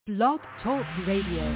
Blog Talk Radio.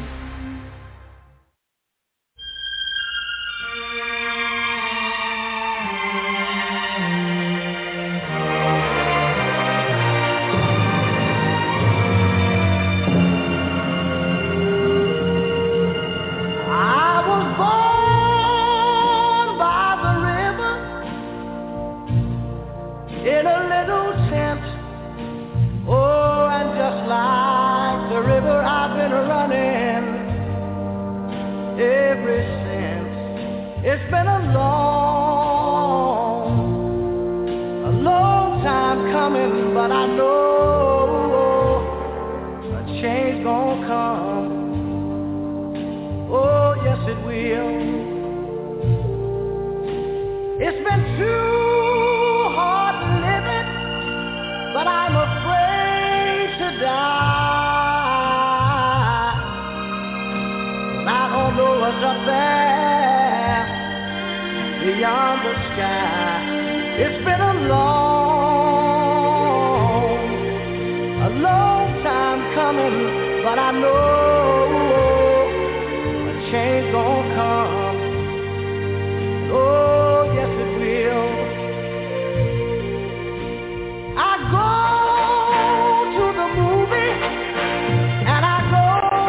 It's been a long time coming, but I know a change gonna come. Oh, yes it will. It's been too hard living, but I'm afraid to die. I don't know what's up there beyond the sky. It's been a long time coming, but I know a change gonna come. Oh, yes it will. I go to the movie and I go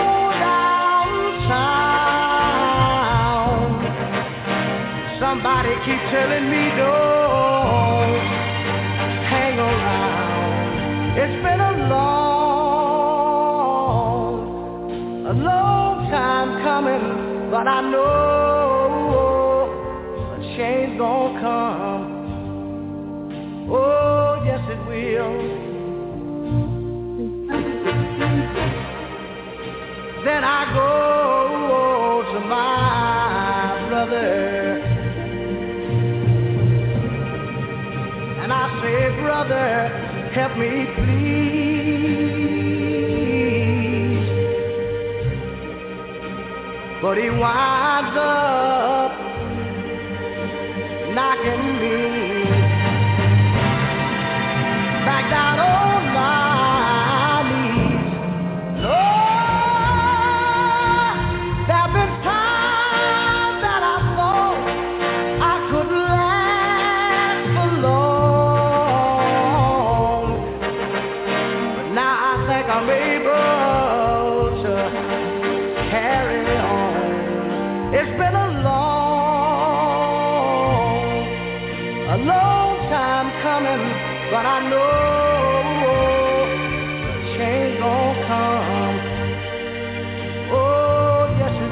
downtown. Somebody keep telling me don't hang around. It's been a long time coming, but I know a change gonna come. Oh, yes it will. Then I go to my brother and I say, brother, help me please. But he winds up knocking me back down on my knees. Lord, there've been times that I thought I could last for long, but now I think I'm able to carry on. It's been a long time coming, but I know a change gonna come. Oh, yes it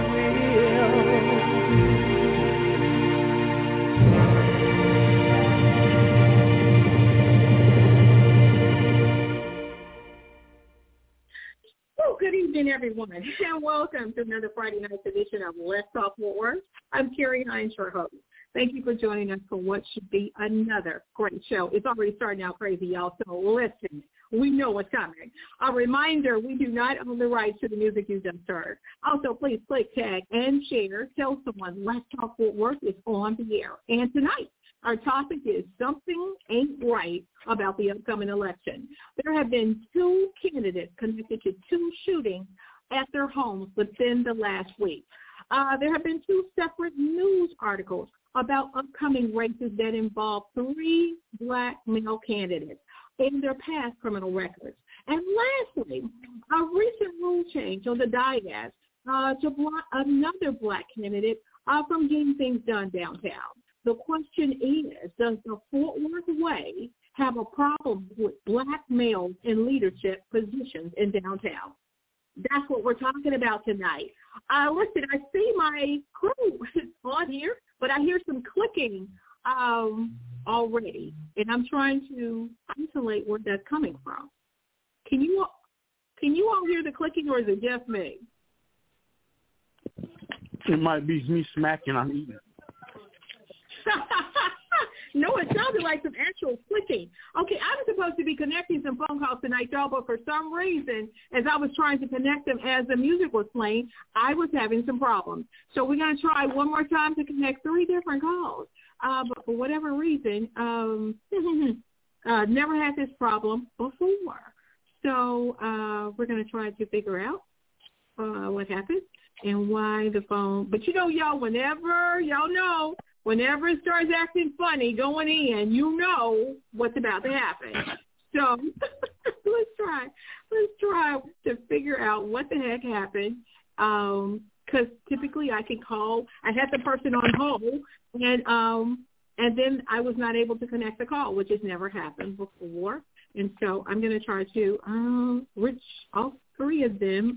Well, good evening, everyone, and welcome to another Friday night edition of Let's Talk Fort Worth. I'm Carrie Hines, your host. Thank you for joining us for what should be another great show. It's already starting out crazy, y'all, so listen. We know what's coming. A reminder, we do not own the rights to the music you just heard. Also, please click, tag, and share. Tell someone Let's Talk Fort Worth is on the air. And tonight, our topic is something ain't right about the upcoming election. There have been two candidates connected to two shootings at their homes within the last week. There have been two separate news articles about upcoming races that involve three black male candidates and their past criminal records. And lastly, a recent rule change on the dais to block another black candidate from getting things done downtown. The question is, does the Fort Worth Way have a problem with black males in leadership positions in downtown? That's what we're talking about tonight. Listen, I see my crew on here, but I hear some clicking already, and I'm trying to isolate where that's coming from. Can you all hear the clicking, or is it just me? It might be me smacking. I'm eating. No, it sounded like some actual clicking. Okay, I was supposed to be connecting some phone calls tonight, y'all, but for some reason, as I was trying to connect them as the music was playing, I was having some problems. So we're going to try one more time to connect 3 different calls. But for whatever reason, never had this problem before. So we're going to try to figure out what happened and why the phone. But y'all, whenever it starts acting funny going in, you know what's about to happen. So let's try to figure out what the heck happened. Because typically I can call. I had the person on hold, and then I was not able to connect the call, which has never happened before. And so I'm going to try to reach all three of them.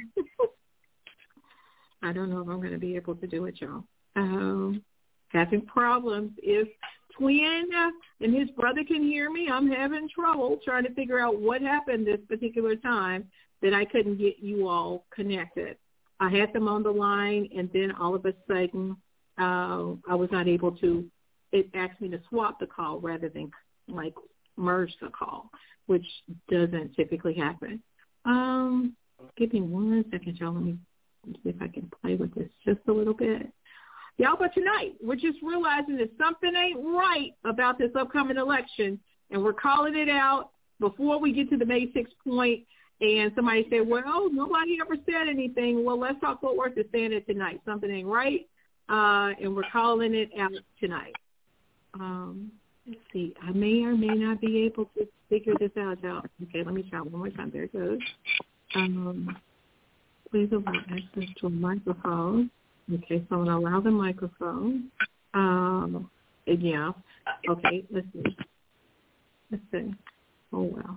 I don't know if I'm going to be able to do it, y'all. Having problems. If Twin and his brother can hear me, I'm having trouble trying to figure out what happened this particular time that I couldn't get you all connected. I had them on the line, and then all of a sudden I was not able to. It asked me to swap the call rather than merge the call, which doesn't typically happen. Give me 1 second, y'all. Let me see if I can play with this just a little bit. Y'all, but tonight we're just realizing that something ain't right about this upcoming election, and we're calling it out before we get to the May 6th point. And somebody said, well, nobody ever said anything. Well, Let's Talk Fort Worth is saying it tonight. Something ain't right, and we're calling it out tonight. Let's see. I may or may not be able to figure this out, y'all. Okay, let me try one more time. There it goes. Please allow access to a microphone. Okay, so I'm going to allow the microphone. Yeah. Okay, let's see. Oh, well.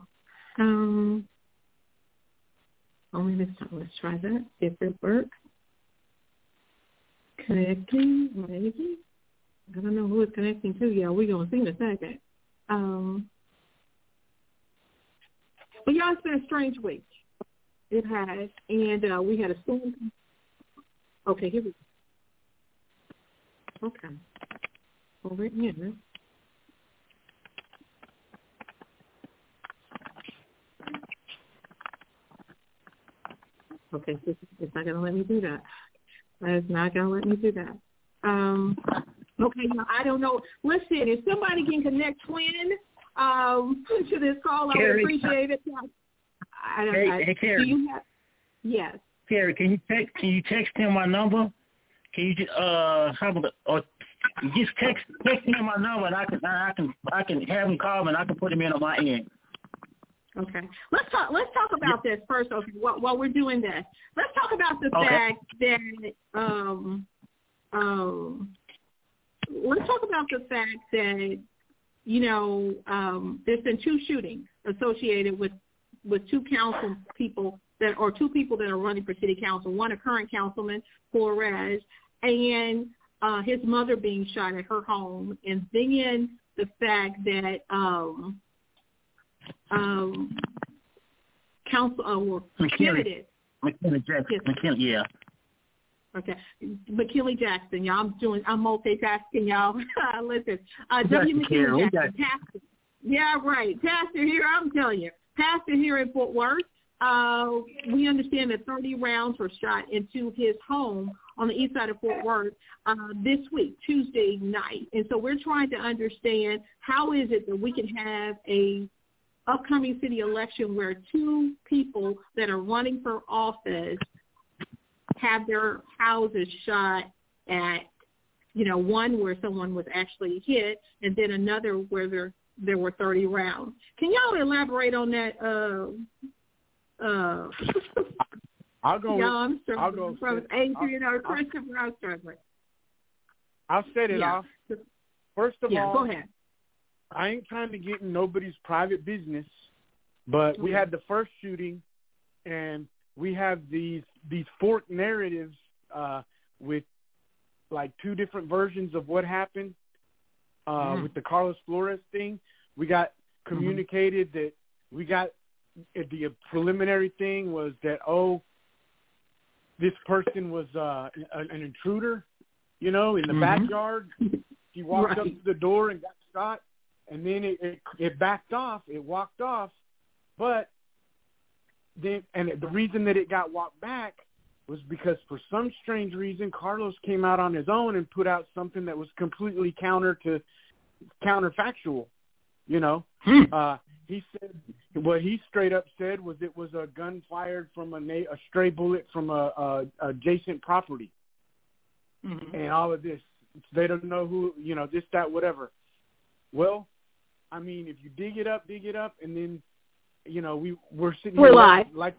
Only this time. Let's try that. See if it works. Connecting, maybe. I don't know who it's connecting to. Yeah, we're going to see in a second. But y'all, it's been a strange week. It has. And we had a storm. Okay, here we go. Okay. Over here. Okay, it's not going to let me do that. It's not going to let me do that. Okay, now, I don't know. Listen, if somebody can connect Twin to this call, I would appreciate it. Hey, Carrie. Do you have? Yes. Carrie, can you text him my number? Can you just just text him my number, and I can have him call him, and I can put him in on my end. Okay. Let's talk about this first. Okay, while we're doing this, let's talk about the fact that let's talk about the fact that there's been 2 shootings associated with 2 council people two people that are running for city council. One, a current councilman, Flores, and his mother being shot at her home, and then the fact that candidate McKinley, yeah. Okay, McKinley Jackson, y'all. I'm multitasking, y'all. Listen, W. McKinley Jackson, pastor. Yeah, right, pastor here. I'm telling you, pastor here in Fort Worth. We understand that 30 rounds were shot into his home on the east side of Fort Worth this week, Tuesday night. And so we're trying to understand how is it that we can have a upcoming city election where 2 people that are running for office have their houses shot at, one where someone was actually hit, and then another where there were 30 rounds. Can y'all elaborate on that? I'll go. Yeah, I'm struggling. I'll go. From Adrian or Christopher, I'm struggling. I'll set it off. First of all, go ahead. I ain't trying to get in nobody's private business, but we had the first shooting, and we have these forked narratives with 2 different versions of what happened with the Carlos Flores thing. We got communicated that we got the preliminary thing was that, this person was an intruder, in the backyard. He walked up to the door and got shot, and then it backed off. It walked off, but then the reason that it got walked back was because for some strange reason Carlos came out on his own and put out something that was completely counterfactual. He what he straight up said was it was a gun fired from a stray bullet from a adjacent property. Mm-hmm. And all of this. They don't know who, this, that, whatever. Well, I mean, if you dig it up, and then, we're sitting here live. like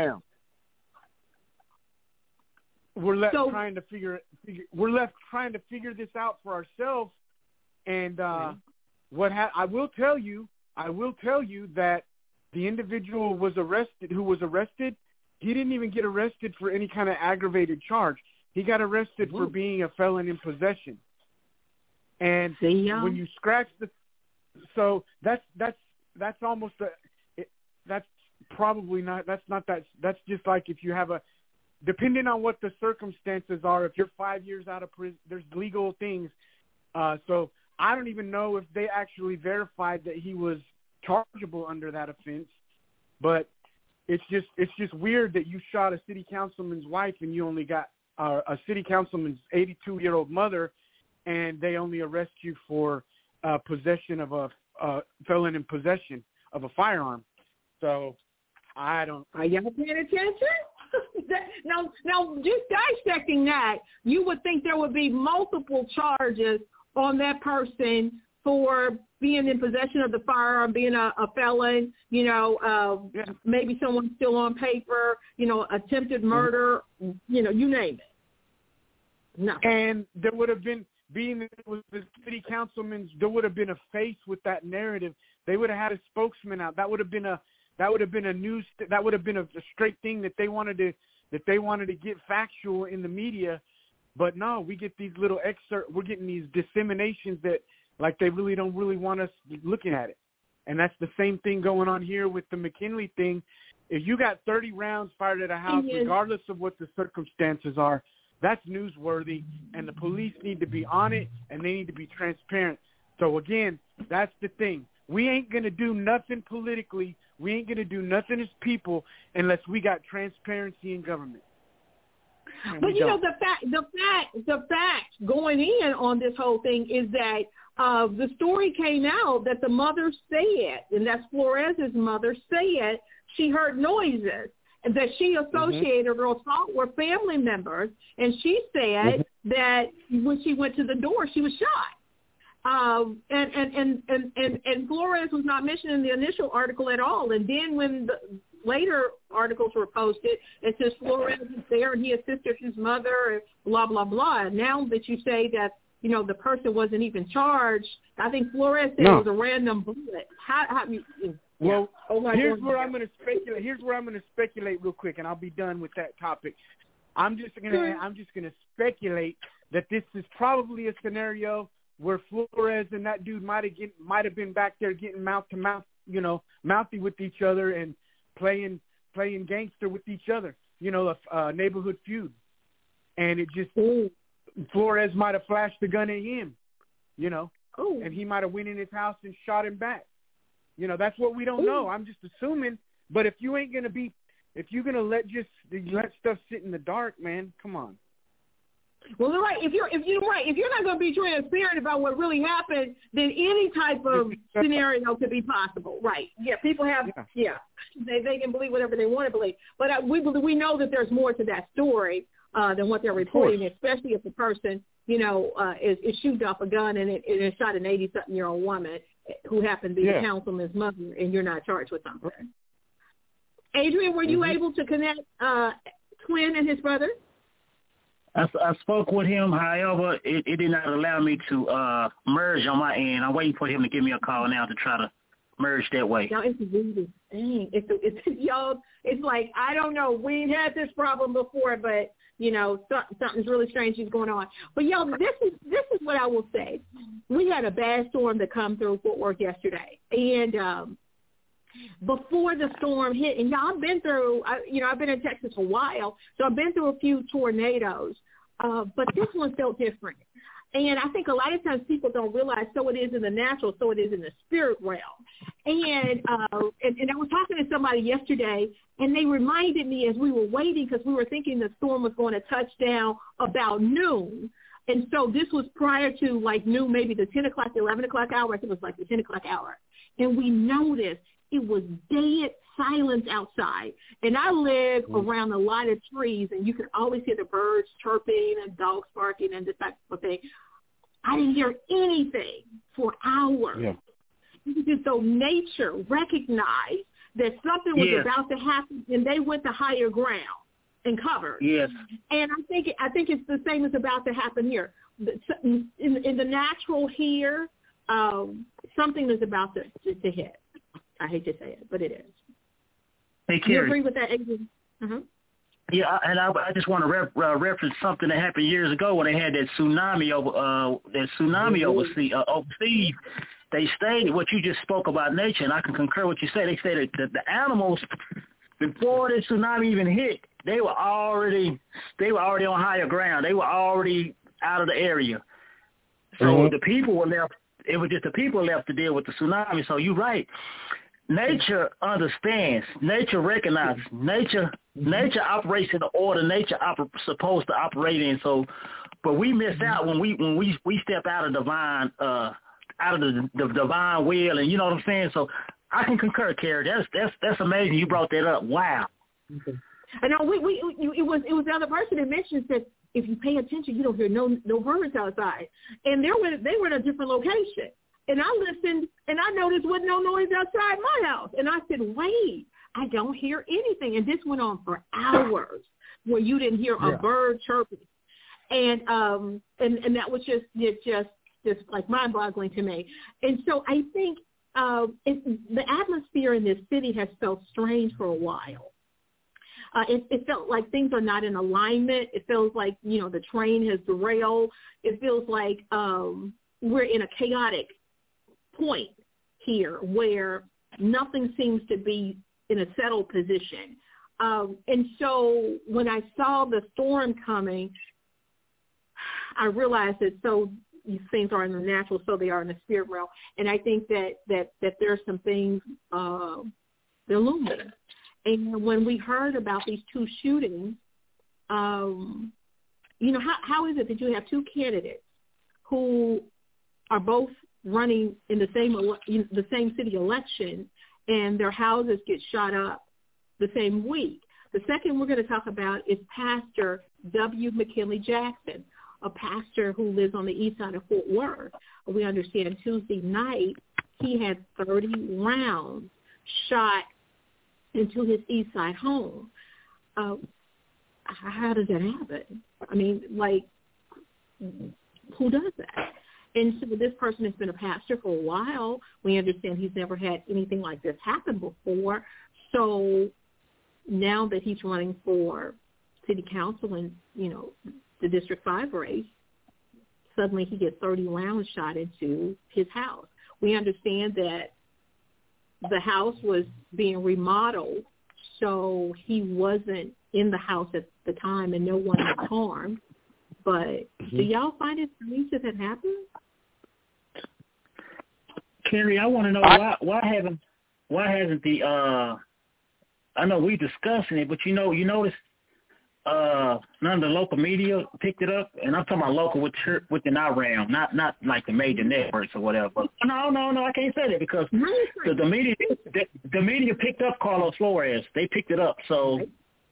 we're left trying to figure this out for ourselves. And I will tell you that the individual who was arrested, he didn't even get arrested for any kind of aggravated charge. He got arrested for being a felon in possession. And when you scratch so that's almost that's just like if you have depending on what the circumstances are, if you're 5 years out of prison, there's legal things. So I don't even know if they actually verified that he was chargeable under that offense, but it's just weird that you shot a city councilman's wife and you only got a city councilman's 82-year-old mother, and they only arrest you for possession of a felon in possession of a firearm. So I don't. Are y'all paying attention? Now, just dissecting that, you would think there would be multiple charges on that person for being in possession of the firearm, being a felon, maybe someone still on paper, attempted murder, you name it. No. And there would have been, being that it was the city councilman's, there would have been a face with that narrative. They would have had a spokesman out. That would have been a news. That would have been a straight thing that they wanted to get factual in the media. But no, we get these little excerpts. We're getting these disseminations that, like, they really don't want us looking at it. And that's the same thing going on here with the McKinley thing. If you got 30 rounds fired at a house, regardless of what the circumstances are, that's newsworthy, and the police need to be on it, and they need to be transparent. So, again, that's the thing. We ain't going to do nothing politically. We ain't going to do nothing as people unless we got transparency in government. But, the fact going in on this whole thing is that the story came out that the mother said, and that's Flores' mother said, she heard noises and that she associated or thought were family members, and she said that when she went to the door, she was shot. And Flores was not mentioned in the initial article at all. And then when the later articles were posted, it says Flores is there and he assisted his mother and blah, blah, blah. And now that you say that, the person wasn't even charged, I think Flores said it was a random bullet. Here's where I'm going to speculate. Here's where I'm going to speculate real quick, and I'll be done with that topic. I'm just going to speculate that this is probably a scenario where Flores and that dude might have been back there getting mouth to mouth, mouthy with each other and playing gangster with each other, a neighborhood feud. And it just Flores might have flashed the gun at him, and he might have went in his house and shot him back. That's what we don't know. I'm just assuming. But if you're going to let stuff sit in the dark, man, come on. Well, you're right. If you're not going to be transparent about what really happened, then any type of scenario could be possible. Right. Yeah. People have. Yeah. They can believe whatever they want to believe, but we know that there's more to that story than what they're reporting, especially if the person is shooting off a gun and it shot an 80-something-year-old woman who happened to be the councilman's mother, and you're not charged with something. Adrian, were you able to connect Twin and his brother? I spoke with him. However, it did not allow me to merge on my end. I'm waiting for him to give me a call now to try to merge that way. Now, it's really, dang. Y'all, it's like, I don't know. We ain't had this problem before, but, something's really strange is going on. But, y'all, this is what I will say. We had a bad storm that come through Fort Worth yesterday. And before the storm hit, and y'all, I've been through, I've been in Texas for a while, so I've been through a few tornadoes, but this one felt different. And I think a lot of times people don't realize so it is in the natural, so it is in the spirit realm. And I was talking to somebody yesterday, and they reminded me as we were waiting, because we were thinking the storm was going to touch down about noon. And so this was prior to like noon, maybe the 10 o'clock, 11 o'clock hour. I think it was like the 10 o'clock hour. And we noticed it was dead silence outside. And I live around a lot of trees, and you can always hear the birds chirping and dogs barking and this type of thing. I didn't hear anything for hours. Yeah. Just so nature recognized that something was about to happen, and they went to higher ground and covered. Yes. And I think it's the same as about to happen here. In the natural here, something is about to hit. I hate to say it, but it is. Hey, Carrie. You agree with that, Adrian? Uh-huh. Yeah, and I just want to reference something that happened years ago when they had that tsunami overseas. They stated what you just spoke about nature, and I can concur what you say. They said that the animals, before the tsunami even hit, they were already on higher ground. They were already out of the area. So the people were left. It was just the people left to deal with the tsunami. So you're right. Nature understands. Nature recognizes. Nature operates in the order nature supposed to operate in. So, but we miss out when we step out of divine the divine will, and you know what I'm saying. So I can concur, Carrie. That's amazing. You brought that up. Wow. Okay. I know it was the other person that mentioned that if you pay attention, you don't hear no birds outside, and they were in a different location. And I listened, and I noticed there was no noise outside my house. And I said, wait, I don't hear anything. And this went on for hours where you didn't hear a bird chirping. And that was just like mind-boggling to me. And so I think the atmosphere in this city has felt strange for a while. It felt like things are not in alignment. It feels like, the train has derailed. It feels like we're in a chaotic point here where nothing seems to be in a settled position. And so when I saw the storm coming, I realized that these things are in the natural, so they are in the spirit realm. And I think that there are some things they're looming. And when we heard about these two shootings, how is it that you have two candidates who are both running in the same city election, and their houses get shot up the same week? The second we're going to talk about is Pastor W. McKinley Jackson, a pastor who lives on the east side of Fort Worth. We understand Tuesday night he had 30 rounds shot into his east side home. How does that happen? I mean, who does that? And so this person has been a pastor for a while. We understand he's never had anything like this happen before. So now that he's running for city council and, the District 5 race, suddenly he gets 30 rounds shot into his house. We understand that the house was being remodeled, so he wasn't in the house at the time and no one was harmed. But do y'all find it strange that happened? Carrie, I want to know why hasn't the I know we discussing it, but you notice none of the local media picked it up, and I'm talking about local within our realm, not like the major networks or whatever. But no, I can't say that because the media picked up Carlos Flores. They picked it up. So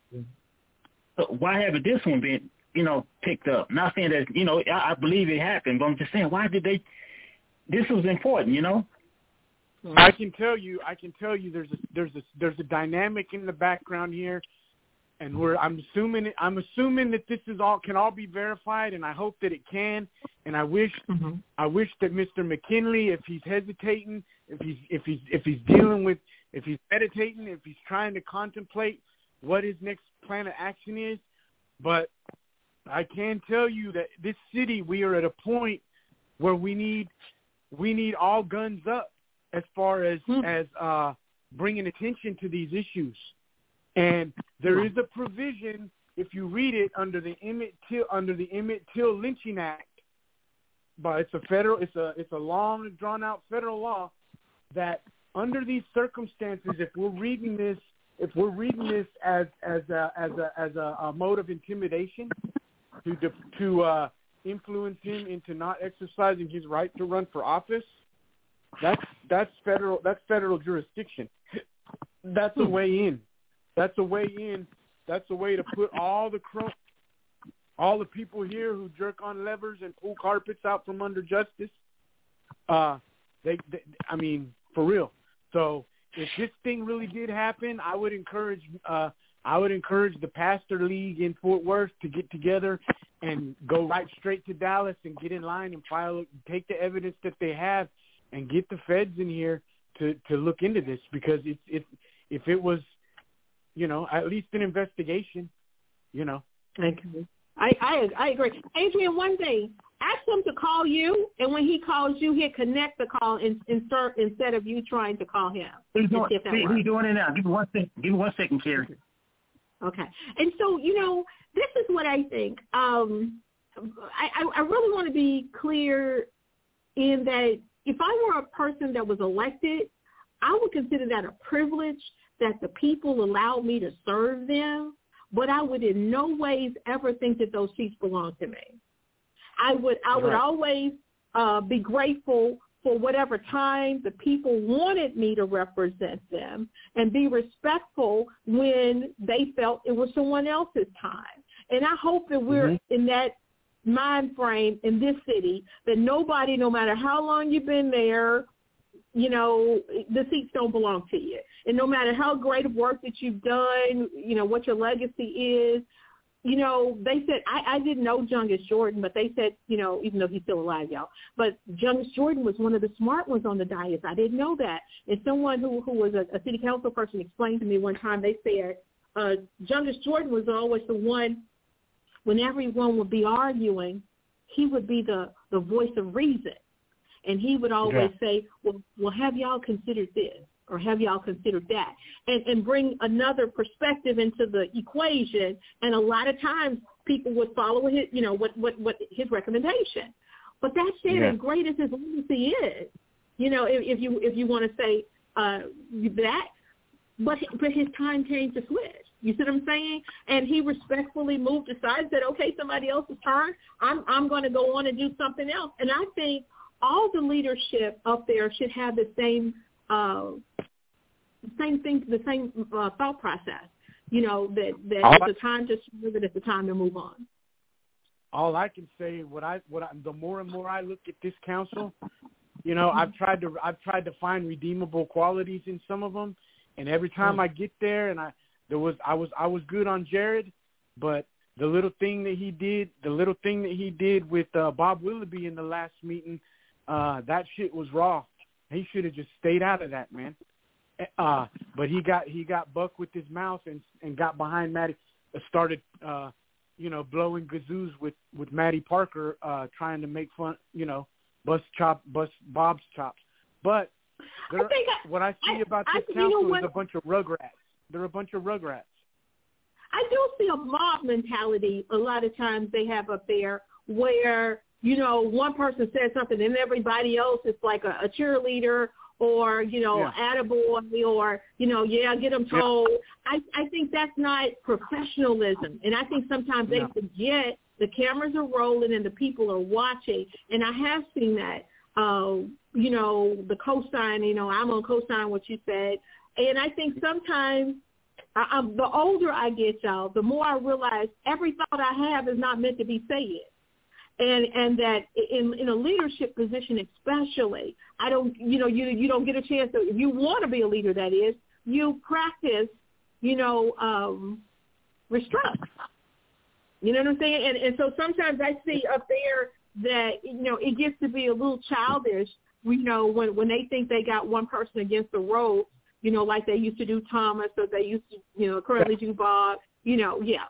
why haven't this one been picked up? Not saying that I believe it happened, but I'm just saying why did they? This was important, I can tell you there's a dynamic in the background here, and I'm assuming that this can all be verified, and I hope that it can. And I wish that Mr. McKinley, if he's hesitating, if he's dealing with, if he's meditating, if he's trying to contemplate what his next plan of action is, but I can tell you that this city, we are at a point where we need all guns up as far as bringing attention to these issues. And there is a provision, if you read it, under the Emmett Till Lynching Act, but it's a long drawn out federal law that under these circumstances, if we're reading this as a mode of intimidation to influence him into not exercising his right to run for office, federal jurisdiction. That's a way in. That's a way in. That's a way to put all the people here who jerk on levers and pull carpets out from under justice. I mean, for real. So if this thing really did happen, I would encourage the Pastor League in Fort Worth to get together and go right straight to Dallas and get in line and take the evidence that they have and get the feds in here to look into this, because if it was, at least an investigation, Thank you. I agree. Adrian, one thing, ask him to call you, and when he calls you, he'll connect the call instead of you trying to call him. He's doing it now. Give me 1 second, Carrie. Okay. And so, this is what I think. I really want to be clear in that if I were a person that was elected, I would consider that a privilege that the people allowed me to serve them, but I would in no ways ever think that those seats belong to me. I would always be grateful for whatever time the people wanted me to represent them, and be respectful when they felt it was someone else's time. And I hope that we're in that mind frame in this city, that nobody, no matter how long you've been there, the seats don't belong to you. And no matter how great of work that you've done, what your legacy is, they said, I didn't know Jungus Jordan, but they said, even though he's still alive, y'all, but Jungus Jordan was one of the smart ones on the dais. I didn't know that. And someone who was a city council person explained to me one time, they said, Jungus Jordan was always the one, when everyone would be arguing, he would be the voice of reason. And he would always say, well, have y'all considered this? Or have y'all considered that? And bring another perspective into the equation. And a lot of times people would follow his, what his recommendation. But that said, as great as his legacy is, if you want to say that, but his time came to switch. You see what I'm saying? And he respectfully moved aside and said, okay, somebody else's turn. I'm going to go on and do something else. And I think all the leadership up there should have the same thing, the same thought process. That it's a time to serve, and it's a time to move on. All I can say, the more and more I look at this council, I've tried to find redeemable qualities in some of them, and every time I get there, and I was good on Jared, but the little thing that he did with Bob Willoughby in the last meeting, that shit was raw. He should have just stayed out of that, man. But he got buck with his mouth and got behind Maddie, started blowing gazoos with Maddie Parker, trying to make fun, bust Bob's chops. But what I see about this council is a bunch of rugrats. They're a bunch of rugrats. I do see a mob mentality a lot of times they have up there, where one person says something and everybody else is like a cheerleader, or, attaboy, or, get them told. I think that's not professionalism. And I think sometimes they forget the cameras are rolling and the people are watching. And I have seen that, the co-sign, I'm going to co-sign what you said. And I think sometimes the older I get, y'all, the more I realize every thought I have is not meant to be said. And that in a leadership position especially, you don't get a chance to, if you want to be a leader, that is, you practice, restraint. You know what I'm saying? And so sometimes I see up there that, it gets to be a little childish, when they think they got one person against the ropes, like they used to do Thomas, or they used to, currently do Bob, And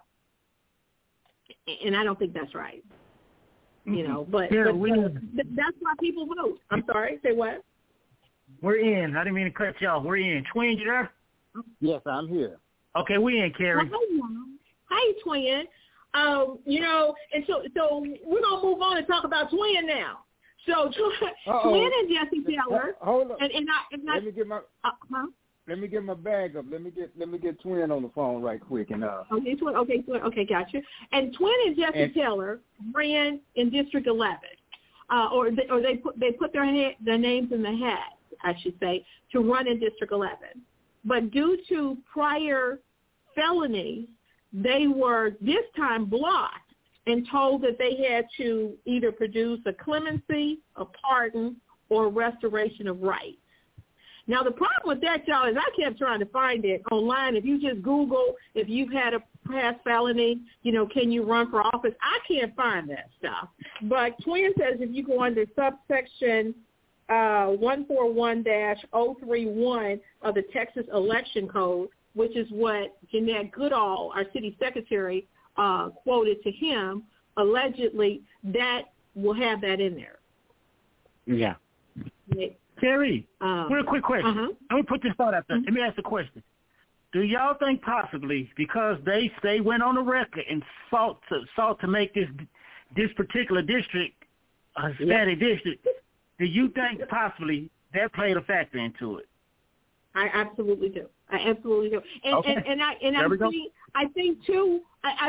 I don't think that's right. But that's why people vote. I'm sorry, say what? We're in. I didn't mean to cut you off. We're in. Twin, you there? Yes, I'm here. Okay, we in, Carrie. Hi, Twin. And so we're gonna move on and talk about Twin now. So Twin and Jesse Taylor. Hold on. Let me get my. Let me get my bag up. Let me get Twin on the phone right quick and Okay, Twin. Okay, gotcha. And Twin and Jesse Taylor ran in District 11, or they put their names in the hat. I should say, to run in District 11. But due to prior felonies, they were this time blocked and told that they had to either produce a clemency, a pardon, or restoration of rights. Now, the problem with that, y'all, is I kept trying to find it online. If you just Google, if you've had a past felony, can you run for office? I can't find that stuff. But Twin says if you go under subsection 141-031 of the Texas Election Code, which is what Jeanette Goodall, our city secretary, quoted to him, allegedly, that will have that in there. Yeah. Terry, real quick question. Let me put this thought out there. Let me ask the question. Do y'all think possibly, because they went on the record and sought to make this particular district a Hispanic district, do you think possibly that played a factor into it? I absolutely do. And okay. I think too,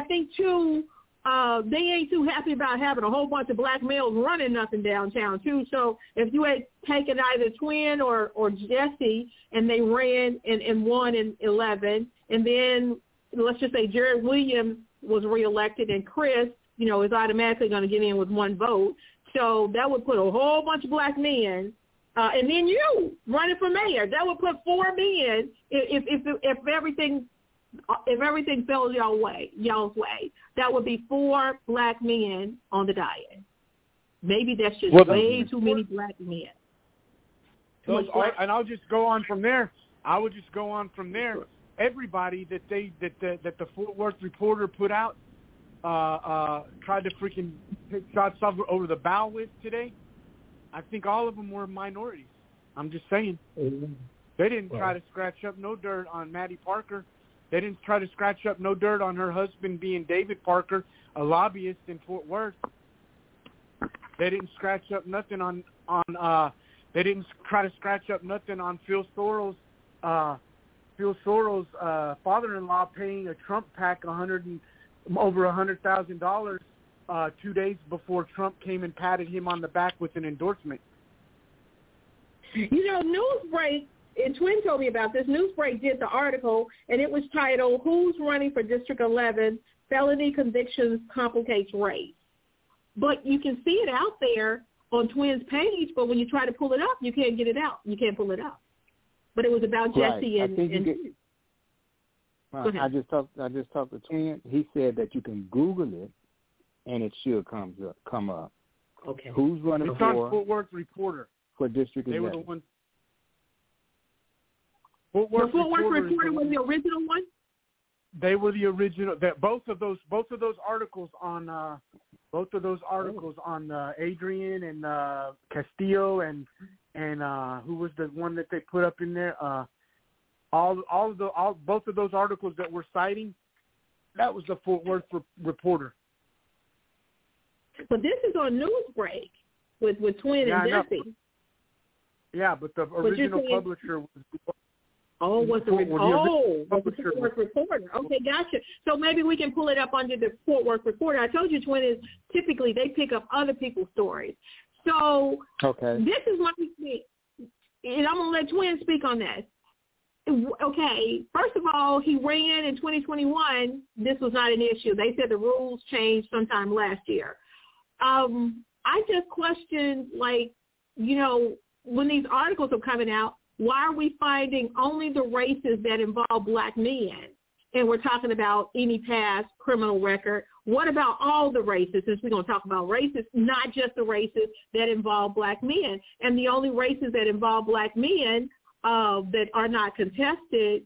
they ain't too happy about having a whole bunch of black males running nothing downtown too. So if you had taken either Twin or Jesse and they ran and won in 11, and then let's just say Jared Williams was reelected and Chris, is automatically going to get in with one vote. So that would put a whole bunch of black men, and then you running for mayor. That would put 4 men if everything fell y'all's way. That would be 4 black men on the diet. Maybe that's just way too many black men. And I'll just go on from there. Everybody that the Fort Worth Reporter put out tried to freaking take shots over the bow with today. I think all of them were minorities. I'm just saying. They didn't try to scratch up no dirt on Maddie Parker. They didn't try to scratch up no dirt on her husband being David Parker, a lobbyist in Fort Worth. They didn't scratch up nothing on they didn't try to scratch up nothing on Phil Soros' father-in-law paying a Trump PAC over $100,000 2 days before Trump came and patted him on the back with an endorsement. Newsbreak, and Twin told me about this, Newsbreak did the article, and it was titled, Who's Running for District 11? Felony Convictions Complicates Race. But you can see it out there on Twin's page, but when you try to pull it up, you can't get it out. You can't pull it up. But it was about Jesse and I just talked to Twin. He said that you can Google it, and it should come up. Okay. Who's running for Fort Worth Reporter for District 11? They were the ones. Fort Worth Reporter was the original one? They were the original. Both of those articles on Adrian and Castillo and who was the one that they put up in there? Both of those articles that we're citing, that was the Fort Worth Reporter. But this is on Newsbreak with Twin and Jesse. Yeah, but the original publisher was. Was the Fort Worth Reporter. Okay, gotcha. So maybe we can pull it up under the Fort Worth Reporter. I told you, Twin, is typically they pick up other people's stories. So this is my thing, and I'm going to let Twin speak on this. Okay, first of all, he ran in 2021. This was not an issue. They said the rules changed sometime last year. I just questioned, when these articles are coming out, why are we finding only the races that involve black men? And we're talking about any past criminal record. What about all the races, since we're going to talk about races, not just the races that involve black men? And the only races that involve black men that are not contested,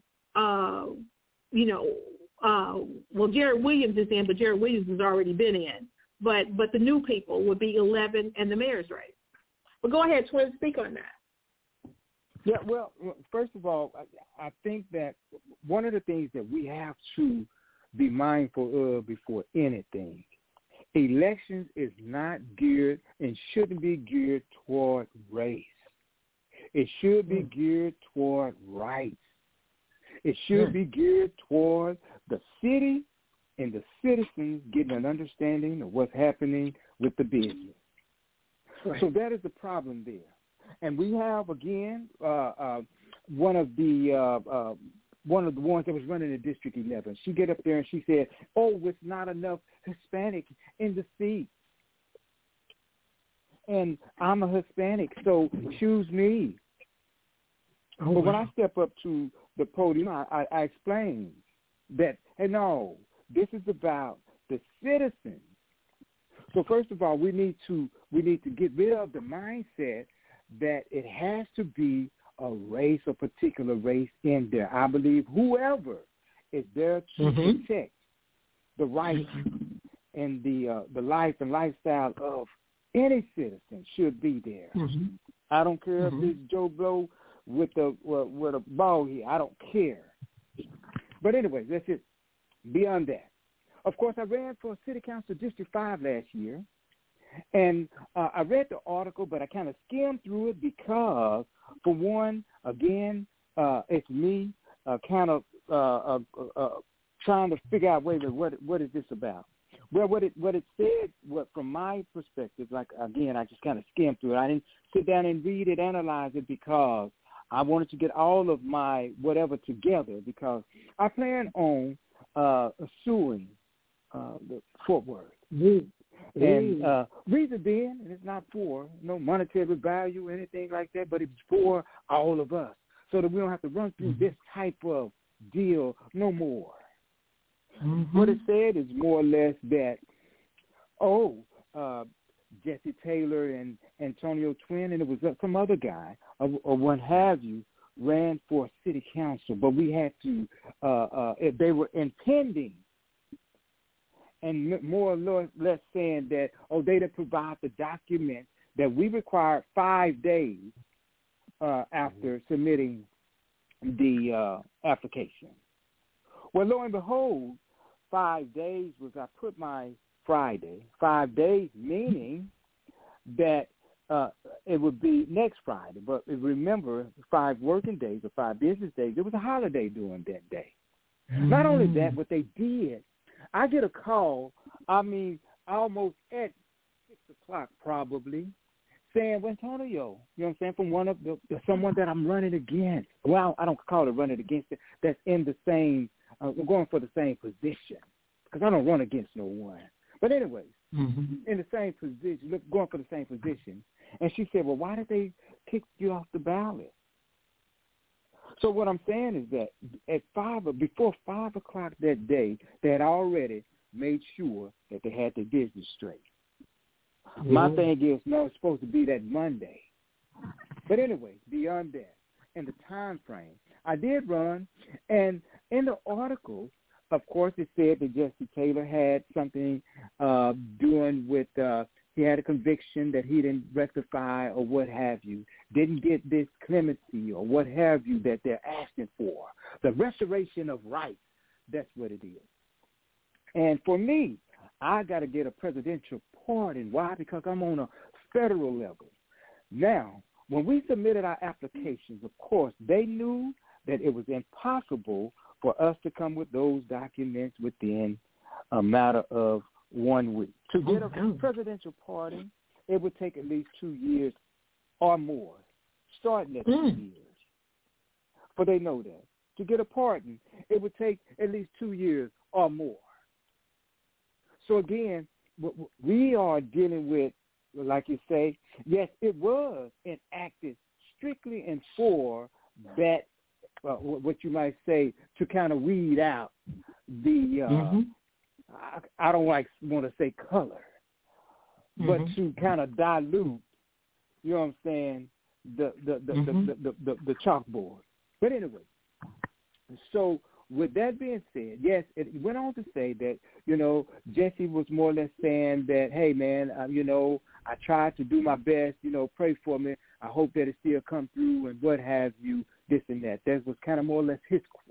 Jared Williams is in, but Jared Williams has already been in. But the new people would be 11 and the mayor's race. But go ahead, Twin, speak on that. Yeah, well, first of all, I think that one of the things that we have to be mindful of before anything, elections is not geared and shouldn't be geared toward race. It should be geared toward rights. It should be geared toward the city and the citizens getting an understanding of what's happening with the business. Right. So that is the problem there. And we have, again, one of the ones that was running in District 11. She get up there and she said, oh, it's not enough Hispanic in the seat. And I'm a Hispanic, so choose me. Oh, but when I step up to the podium, I explain that, hey, no, this is about the citizens. So first of all, we need to get rid of the mindset that it has to be a race, a particular race in there. I believe whoever is there to protect the rights and the life and lifestyle of any citizen should be there. I don't care if it's Joe Blow with a ball here. I don't care. But anyway, that's it. Beyond that, of course, I ran for City Council District 5 last year, and I read the article, but I kind of skimmed through it because, for one, again, it's me kind of trying to figure out, wait a minute, what is this about? Well, what it said, from my perspective, like, again, I just kind of skimmed through it. I didn't sit down and read it, analyze it, because I wanted to get all of my whatever together, because I plan on suing the Fort Worth. And reason being, and it's not for no monetary value or anything like that, but it's for all of us, so that we don't have to run through this type of deal no more. What it said is more or less that, Jesse Taylor and Antonio Twin, and it was some other guy or what have you, ran for city council, but we had to, if they were intending, and more or less saying that, they didn't provide the document that we required 5 days after submitting the application. Well, lo and behold, 5 days was, I put my Friday, 5 days, meaning that it would be next Friday. But remember, 5 working days or 5 business days, it was a holiday during that day. Not only that, what they did, I get a call, almost at 6 o'clock probably, saying, well, Antonio, you know what I'm saying, from one of someone that I'm running against. Well, I don't call it running against it. That's in the same, we're going for the same position, because I don't run against no one. But anyways, in the same position, going for the same position. And she said, well, why did they kick you off the ballot? So what I'm saying is that before 5 o'clock that day, they had already made sure that they had their business straight. My thing is, no, it's supposed to be that Monday. But anyway, beyond that, in the time frame, I did run, and in the article, of course, it said that Jesse Taylor had something doing with, he had a conviction that he didn't rectify or what have you, didn't get this clemency or what have you that they're asking for. The restoration of rights, that's what it is. And for me, I got to get a presidential pardon. Why? Because I'm on a federal level. Now, when we submitted our applications, of course, they knew that it was impossible for us to come with those documents within a matter of 1 week. To get a presidential pardon, it would take at least 2 years or more, starting at 2 years. But they know that. To get a pardon, it would take at least 2 years or more. So again, we are dealing with, like you say, yes, it was enacted strictwant that, what you might say, to kind of weed out the, I don't want to say color, but to kind of dilute, you know what I'm saying, the chalkboard. But anyway, so with that being said, yes, it went on to say that, Jesse was more or less saying that, hey, man, I tried to do my best, pray for me. I hope that it still come through and what have you, this and that. That was kind of more or less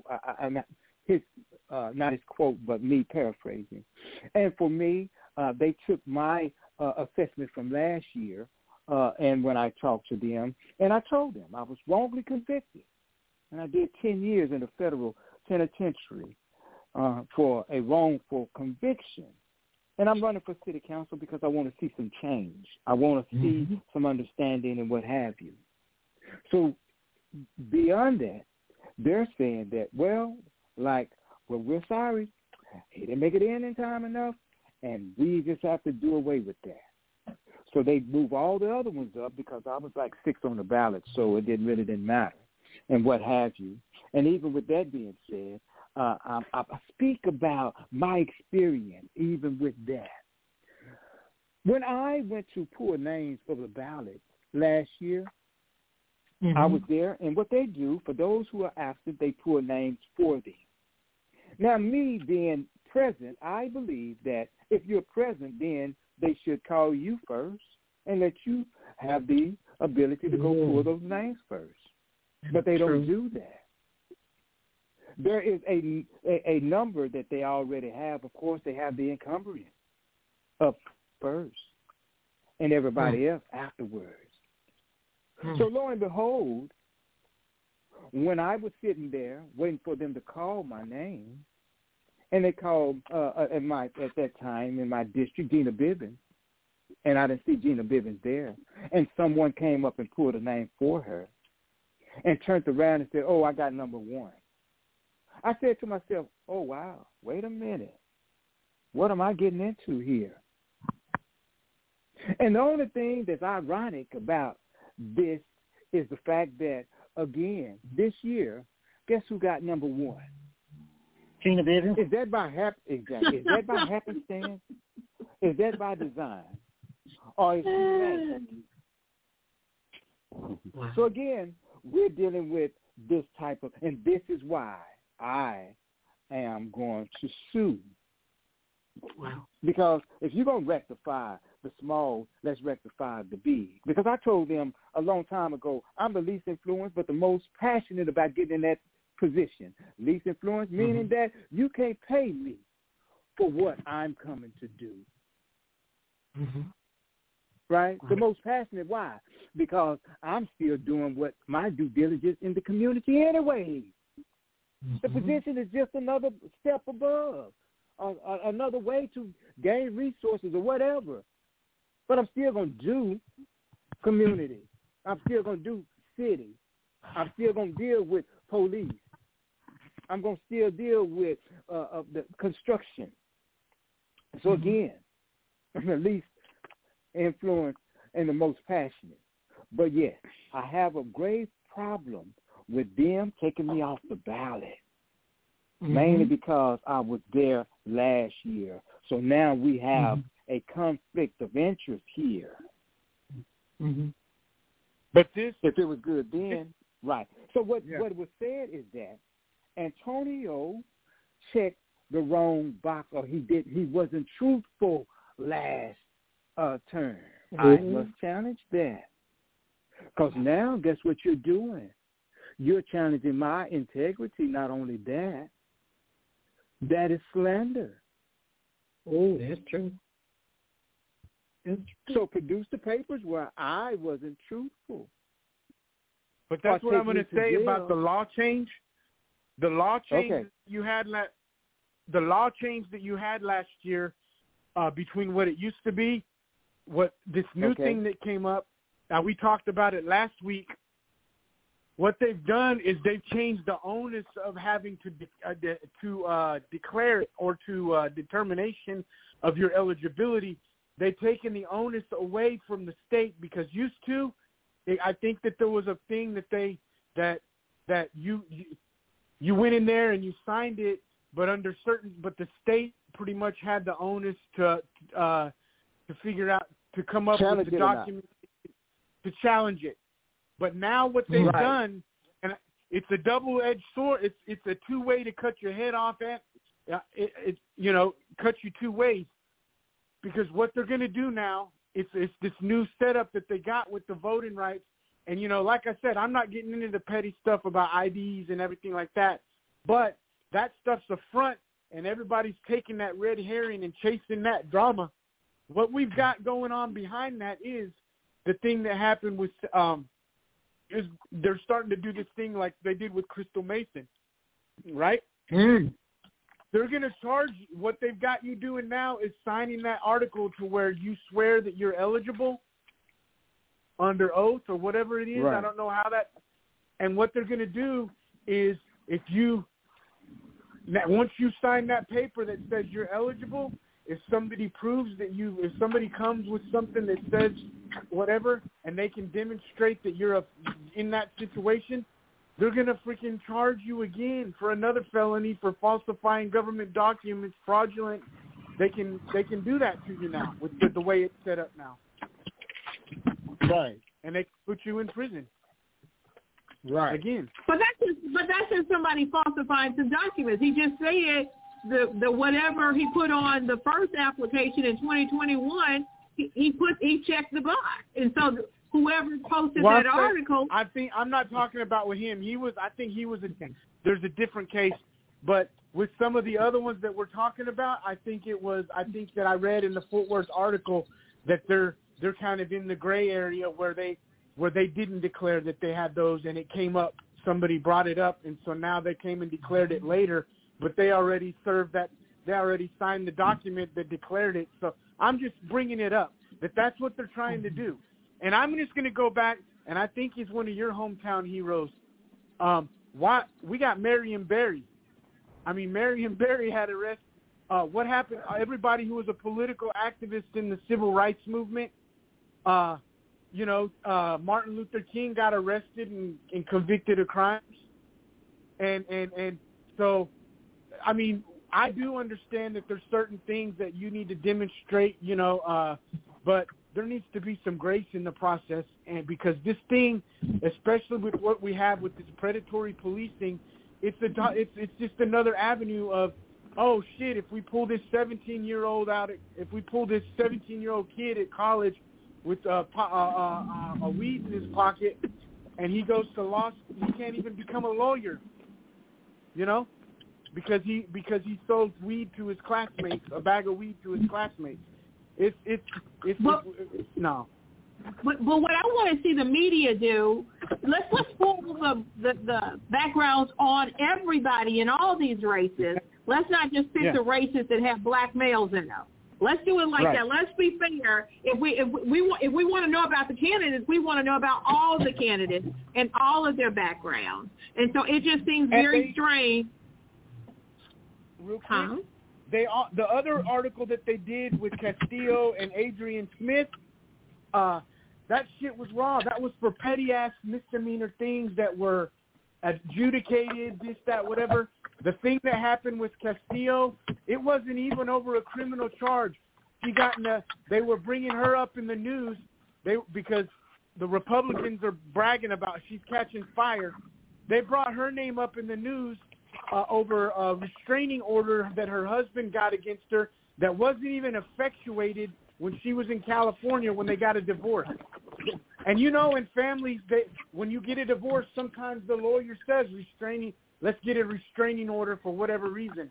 not his quote, but me paraphrasing. And for me, they took my assessment from last year, and when I talked to them, and I told them I was wrongly convicted, and I did 10 years in the federal penitentiary for a wrongful conviction. And I'm running for city council because I want to see some change. I want to see some understanding and what have you. So beyond that, they're saying that, well, we're sorry. He didn't make it in time enough, and we just have to do away with that. So they move all the other ones up because I was like 6th on the ballot, so it really didn't matter, and what have you. And even with that being said, I speak about my experience even with that. When I went to pull names for the ballot last year, I was there, and what they do, for those who are absent, they pull names for them. Now, me being present, I believe that if you're present, then they should call you first and let you have the ability to go pull those names first. But they don't do that. There is a number that they already have. Of course, they have the encumbrance up first and everybody else afterwards. So lo and behold, when I was sitting there waiting for them to call my name, and they called at that time in my district Gina Bibbins, and I didn't see Gina Bibbins there, and someone came up and pulled a name for her, and turned around and said, "Oh, I got number 1." I said to myself, "Oh wow, wait a minute, what am I getting into here?" And the only thing that's ironic about this is the fact that, again, this year, guess who got number 1? Gina Bibbins. Is that by exactly? Is that by happenstance? Is that by design? Or is it wow. So again, we're dealing with this type of, and this is why I am going to sue. Wow. Because if you're going to rectify the small, let's rectify the big. Because I told them a long time ago, I'm the least influenced, but the most passionate about getting in that position. Least influence, meaning that you can't pay me for what I'm coming to do. Right? The most passionate. Why? Because I'm still doing what my due diligence in the community anyway. The position is just another step above, another way to gain resources or whatever. But I'm still going to do community. I'm still going to do city. I'm still going to deal with police. I'm going to still deal with the construction. So again, I'm the least influenced and the most passionate. But yes, I have a grave problem with them taking me off the ballot, mainly because I was there last year. So now we have a conflict of interest here. But this, if it was good then, right. So what was said is that Antonio checked the wrong box, or he wasn't truthful last term. I must challenge that. Because now, guess what you're doing? You're challenging my integrity. Not only that, that is slander. Oh, that's true. So produce the papers where I wasn't truthful. But that's what I'm going to say about the law change. The law change you had the law change that you had last year between what it used to be, what this new thing that came up. Now we talked about it last week. What they've done is they've changed the onus of having to declare it or to determination of your eligibility. They've taken the onus away from the state because used to, I think that there was a thing that you went in there and you signed it, but but the state pretty much had the onus to figure out, to come up with the document to challenge it. But now what they've done, and it's a double-edged sword. It's a two-way to cut your head off at. It cuts you two ways, because what they're going to do now, it's this new setup that they got with the voting rights. And, like I said, I'm not getting into the petty stuff about IDs and everything like that, but that stuff's a front, and everybody's taking that red herring and chasing that drama. What we've got going on behind that is the thing that happened with is they're starting to do this thing like they did with Crystal Mason, right? They're going to charge you. What they've got you doing now is signing that article to where you swear that you're eligible. under oath or whatever it is. Right. I don't know how that. And what they're going to do is once you sign that paper that says you're eligible, if somebody proves that if somebody comes with something that says whatever, and they can demonstrate that you're in that situation, they're going to freaking charge you again for another felony for falsifying government documents, fraudulent. They can do that to you now with the way it's set up now. Right. And they can put you in prison. Right. Again. But that's just somebody falsifying some documents. He just said the whatever he put on the first application in 2021, he checked the box, and so whoever posted that article. I think I'm not talking about with him. There's a different case, but with some of the other ones that we're talking about, I think that I read in the Fort Worth article that they're kind of in the gray area where they didn't declare that they had those, and it came up. Somebody brought it up, and so now they came and declared it later, but they already served that. They already signed the document that declared it. So I'm just bringing it up that that's what they're trying to do. And I'm just going to go back, and I think he's one of your hometown heroes. We got Marion Barry. I mean, Marion Barry had arrested. What happened? Everybody who was a political activist in the civil rights movement, Martin Luther King got arrested and convicted of crimes. And so, I mean, I do understand that there's certain things that you need to demonstrate, but there needs to be some grace in the process. And because this thing, especially with what we have with this predatory policing, it's just another avenue of, oh shit, if we pull this 17-year-old if we pull this 17-year-old kid at college with a weed in his pocket, and he goes to law school, he can't even become a lawyer, because he sold weed to his classmates, a bag of weed to his classmates. No. But what I want to see the media do, let's pull the backgrounds on everybody in all these races. Let's not just pick the races that have black males in them. Let's do it like that. Let's be fair. If we want to know about the candidates, we want to know about all the candidates and all of their backgrounds. And so it just seems very strange. Real quick, the other article that they did with Castillo and Adrian Smith, that shit was raw. That was for petty ass misdemeanor things that were adjudicated, this, that, whatever. The thing that happened with Castillo, it wasn't even over a criminal charge. They were bringing her up in the news because the Republicans are bragging about she's catching fire. They brought her name up in the news over a restraining order that her husband got against her that wasn't even effectuated when she was in California when they got a divorce. And in families, when you get a divorce, sometimes the lawyer says let's get a restraining order for whatever reason.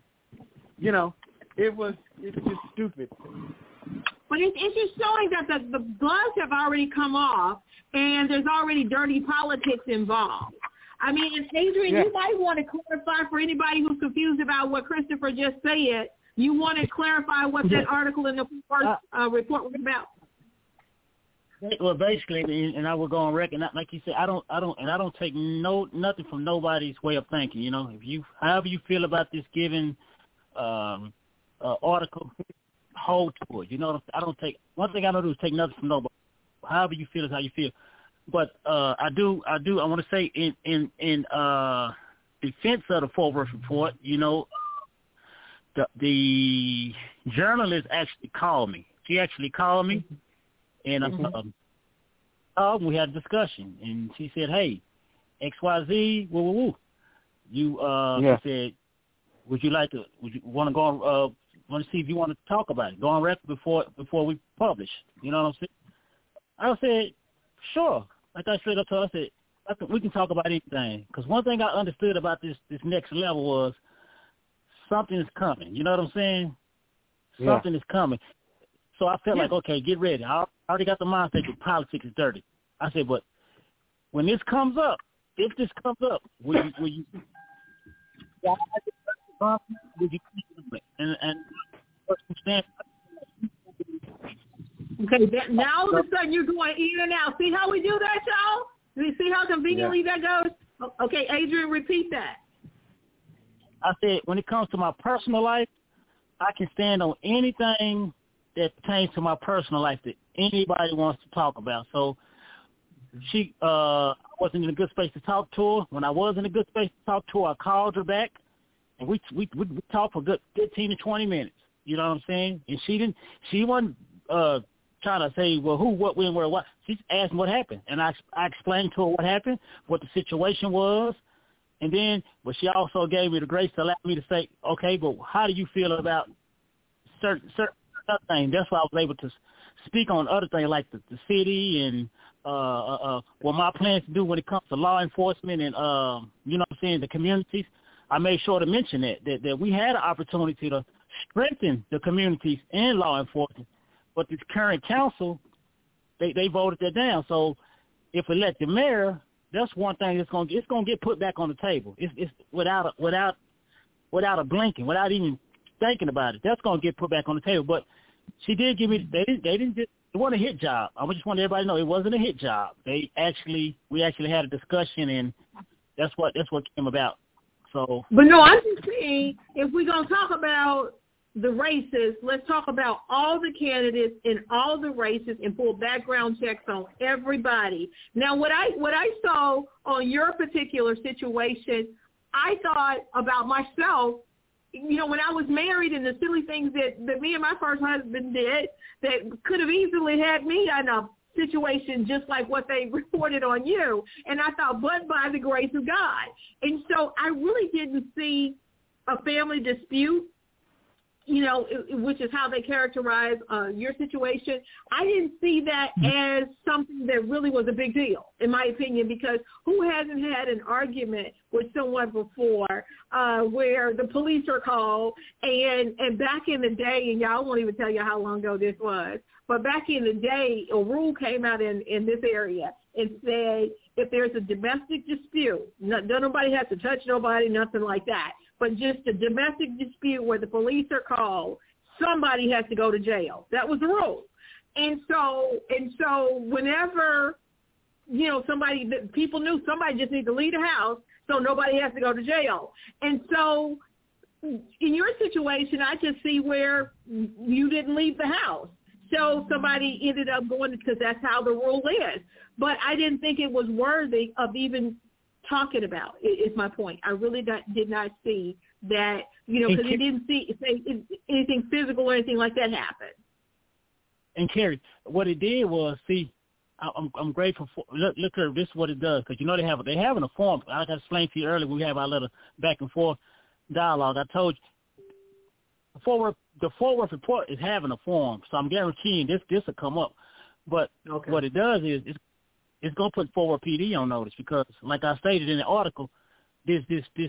It's just stupid. But it's just showing that the gloves have already come off and there's already dirty politics involved. I mean, and Adrian, you might want to clarify for anybody who's confused about what Christopher just said. You want to clarify what that article in the first report was about? Well, basically, and I will go on record. Like you said, I don't take nothing from nobody's way of thinking. However you feel about this given article, hold to it. I don't take one thing I don't do is take nothing from nobody. However you feel is how you feel. But I want to say in defense of the Fort Worth report, the journalist actually called me. She actually called me, and we had a discussion, and she said, "Hey, XYZ, woo. You she said, would you want to go on? Want to see if you want to talk about it? Go on record before we publish. You know what I'm saying?" I said, "Sure." Like I straight up to her, I said, "We can talk about anything." Because one thing I understood about this next level was something is coming. You know what I'm saying? Something is coming. So I felt like, okay, get ready. I already got the mindset that politics is dirty. I said, but when this comes up, if this comes up, will you and Okay, now all of a sudden you're going in and out. See how we do that, y'all? You see how conveniently that goes? Okay, Adrian, repeat that. I said, when it comes to my personal life, I can stand on anything that pertains to my personal life that anybody wants to talk about. So she wasn't in a good space to talk to her. When I was in a good space to talk to her, I called her back, and we talked for a good 15 to 20 minutes. You know what I'm saying? And she wasn't trying to say, well, who, what, when, where, what. She asked me what happened, and I explained to her what happened, what the situation was, and then, but she also gave me the grace to allow me to say, okay, but how do you feel about certain other things? That's why I was able to speak on other things like the city and what my plans to do when it comes to law enforcement and, you know what I'm saying, the communities. I made sure to mention that we had an opportunity to strengthen the communities and law enforcement. But this current council, they voted that down. So if elected mayor, that's one thing it's going to get put back on the table. It's without a blinking, without even thinking about it. That's going to get put back on the table. But she did give me. It wasn't a hit job. I just want everybody to know it wasn't a hit job. We actually had a discussion, and that's what came about. So. But no, I'm just saying if we're going to talk about the races, let's talk about all the candidates in all the races and pull background checks on everybody. Now, what I saw on your particular situation, I thought about myself, you know, when I was married and the silly things that me and my first husband did that could have easily had me in a situation just like what they reported on you. And I thought, but by the grace of God. And so I really didn't see a family dispute, you know, which is how they characterize your situation. I didn't see that as something that really was a big deal, in my opinion, because who hasn't had an argument with someone before where the police are called and back in the day, and y'all won't even tell you how long ago this was, but back in the day, a rule came out in this area and said if there's a domestic dispute, nobody has to touch nobody, nothing like that, but just a domestic dispute where the police are called, somebody has to go to jail. That was the rule. And so whenever, you know, people knew somebody just needs to leave the house so nobody has to go to jail. And so in your situation, I just see where you didn't leave the house. So somebody ended up going because that's how the rule is. But I didn't think it was worthy of even talking about, is my point. I really did not see that, you know, because it didn't say anything physical or anything like that happen. And Carrie, what it did was, see, I'm grateful for, look, this is what it does, because you know they have in a form. Like I explained to you earlier, we have our little back and forth dialogue. I told you, the Fort Worth report is having a form, so I'm guaranteeing this will come up. But what it does is it's going to put Fort Worth PD on notice because, like I stated in the article, this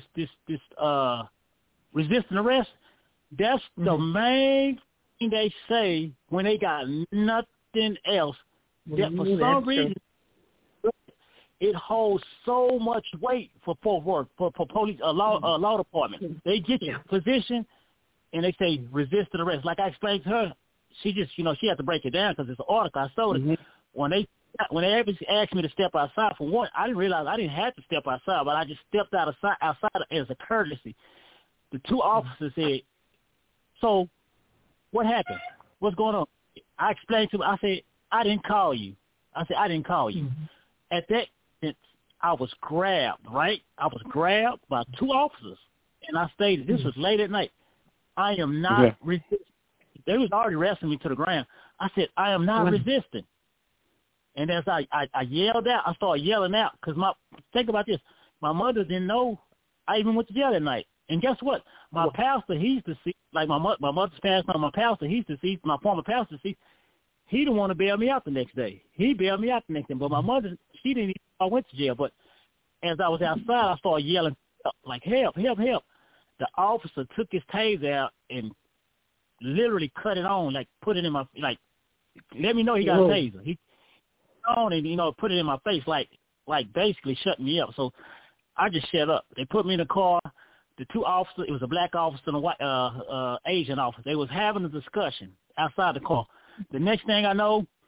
resisting arrest, that's the main thing they say when they got nothing else. That for some reason, it holds so much weight for Fort Worth, for police, law department. They get your position, and they say resist arrest. Like I explained to her, she just, you know, she had to break it down because it's an article. I showed it. When they asked me to step outside, for one, I didn't realize I didn't have to step outside, but I just stepped outside as a courtesy. The two officers said, so what happened? What's going on? I explained to them. I said, I didn't call you. At that instant, I was grabbed, right? I was grabbed by two officers, and I stated, this was late at night. I am not resisting. They was already wrestling me to the ground. I said, I am not resisting. And as I yelled out, I started yelling out because think about this. My mother didn't know I even went to jail that night. And guess what? My pastor, he's deceased. Like my mother's passed on. My pastor, he's deceased. My former pastor, he didn't want to bail me out the next day. He bailed me out the next day. But my mother, she didn't even know I went to jail. But as I was outside, I started yelling, like, help, help, help. The officer took his taser out and literally cut it on, like put it in my, like, let me know he got a taser. He on and, you know, put it in my face, like basically shutting me up. So I just shut up. They put me in the car. The two officers, it was a black officer and a white Asian officer. They was having a discussion outside the car. The next thing I know,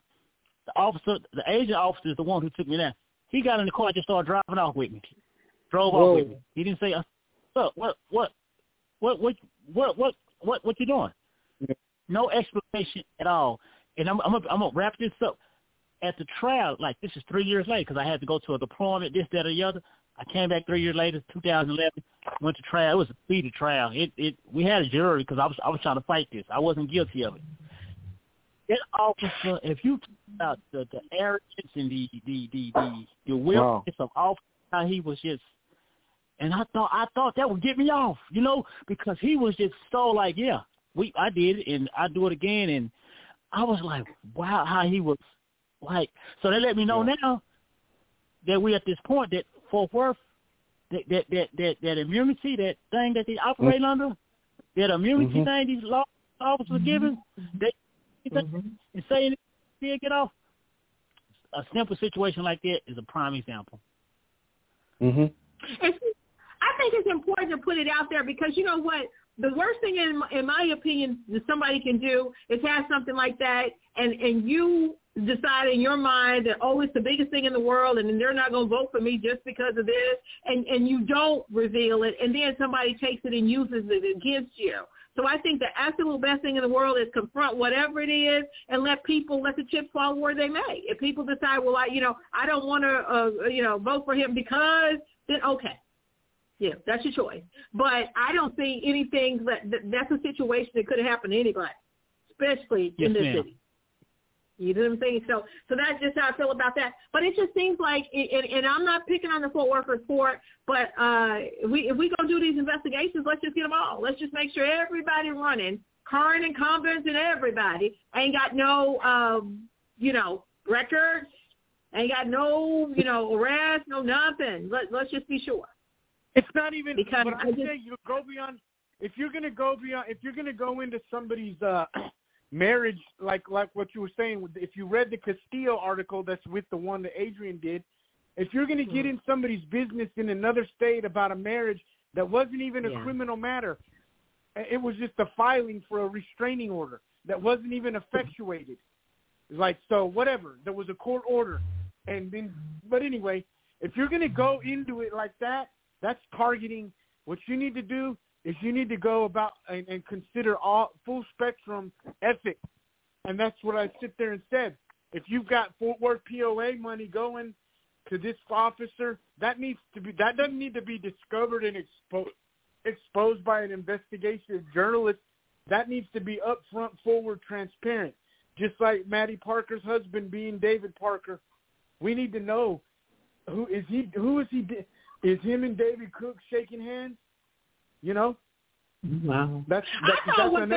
the agent officer is the one who took me there. He got in the car and just started driving off with me. Drove off with me. He didn't say, "Look, what you doing?" No explanation at all. And I'm gonna wrap this up. At the trial, like this is 3 years later because I had to go to a deployment, this, that, or the other. I came back 3 years later, 2011, went to trial. It was a speedy trial. We had a jury because I was trying to fight this. I wasn't guilty of it. That officer, if you talk about the arrogance and the willingness of officer, how he was just, and I thought that would get me off, because he was just so like, yeah, I did it and I do it again, and I was like, wow, how he was like. So they let me know now that we're at this point that Fort Worth, that immunity, that thing that they operate under, that immunity thing these law officers are given, and saying they get off. A simple situation like that is a prime example. Mm-hmm. I think it's important to put it out there because you know what? The worst thing, in my opinion, that somebody can do is have something like that, and you decide in your mind that, oh, it's the biggest thing in the world, and they're not going to vote for me just because of this, and you don't reveal it, and then somebody takes it and uses it against you. So I think the absolute best thing in the world is confront whatever it is and let the chips fall where they may. If people decide, well, I don't want to, vote for him because, then okay. Yeah, that's your choice. But I don't see anything that's a situation that could have happened to anybody, especially in this city. You know what I'm saying? So that's just how I feel about that. But it just seems like, and I'm not picking on the Fort Worth report, but if we're going to do these investigations, let's just get them all. Let's just make sure everybody running, current incumbents and everybody, ain't got no, records, ain't got no, arrest, no nothing. Let's just be sure. It's not even because I say you go beyond. If you're gonna go into somebody's marriage, like what you were saying, if you read the Castillo article that's with the one that Adrian did, if you're gonna get in somebody's business in another state about a marriage that wasn't even a criminal matter, it was just a filing for a restraining order that wasn't even effectuated. Like, so whatever, there was a court order, but anyway, if you're gonna go into it like that. That's targeting. What you need to do is you need to go about and consider all full spectrum ethics. And that's what I sit there and said. If you've got Fort Worth POA money going to this officer, that doesn't need to be discovered and exposed by an investigative journalist. That needs to be upfront, forward, transparent. Just like Maddie Parker's husband being David Parker. We need to know who is he. Is him and David Cook shaking hands? Wow. That's I thought what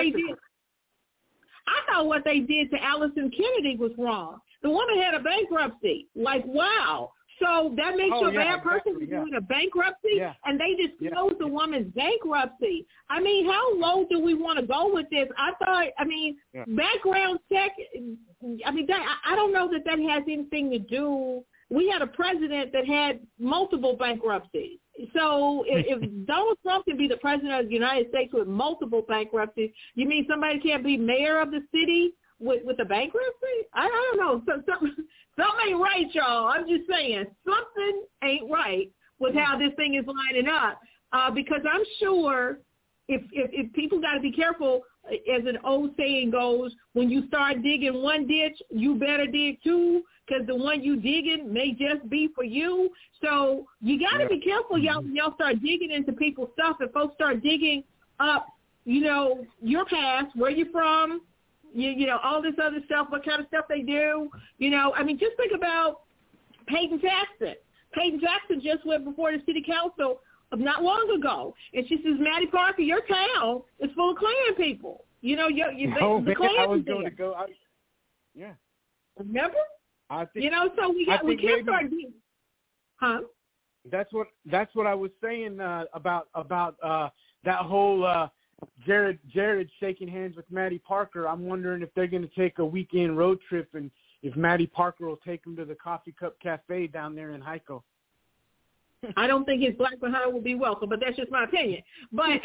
they did to Allison Kennedy was wrong. The woman had a bankruptcy. Like, wow. So that makes you a bad person for doing a bankruptcy, and they disclosed the woman's bankruptcy. I mean, how low do we want to go with this? Background check. I don't know that has anything to do. We had a president that had multiple bankruptcies. So if Donald Trump can be the president of the United States with multiple bankruptcies, you mean somebody can't be mayor of the city with a bankruptcy? I don't know. Something ain't right, y'all. I'm just saying something ain't right with how this thing is lining up. Because I'm sure if people got to be careful, as an old saying goes, when you start digging one ditch, you better dig two, because the one you digging may just be for you. So you got to be careful, y'all, when y'all start digging into people's stuff, and folks start digging up, your past, where you're from, all this other stuff, what kind of stuff they do. Just think about Peyton Jackson. Peyton Jackson just went before the city council not long ago, and she says, Maddie Parker, your town is full of Klan people. The Klan is there. Yeah. Remember? I think, so we can't start digging. Huh? That's what I was saying about that whole Jared shaking hands with Maddie Parker. I'm wondering if they're going to take a weekend road trip, and if Maddie Parker will take him to the Coffee Cup Cafe down there in Hico. I don't think his black behind will be welcome, but that's just my opinion. But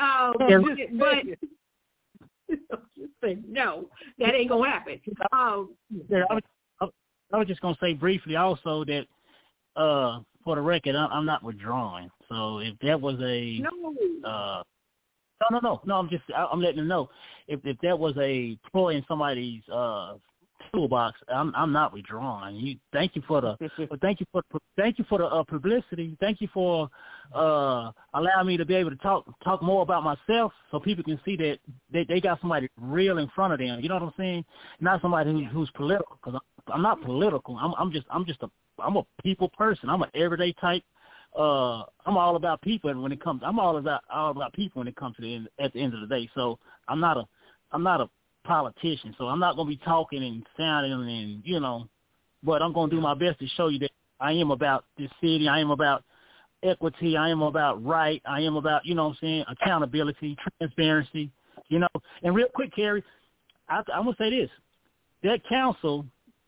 no, that ain't gonna happen. I was just gonna say briefly also that for the record, I'm not withdrawing. So if that was a no, I'm letting them know if that was a ploy in somebody's toolbox, I'm not withdrawing. Thank you for the publicity. Thank you for allowing me to be able to talk more about myself, so people can see that they got somebody real in front of them. You know what I'm saying? Not somebody who's political, because I'm not political. I'm a people person. I'm an everyday type. I'm all about people, and when it comes, I'm all about people when it comes to at the end of the day. So I'm not a politician, so I'm not going to be talking and sounding and but I'm going to do my best to show you that I am about this city. I am about equity. I am about right. I am about accountability, transparency. And real quick, Carrie, I'm going to say this: that council.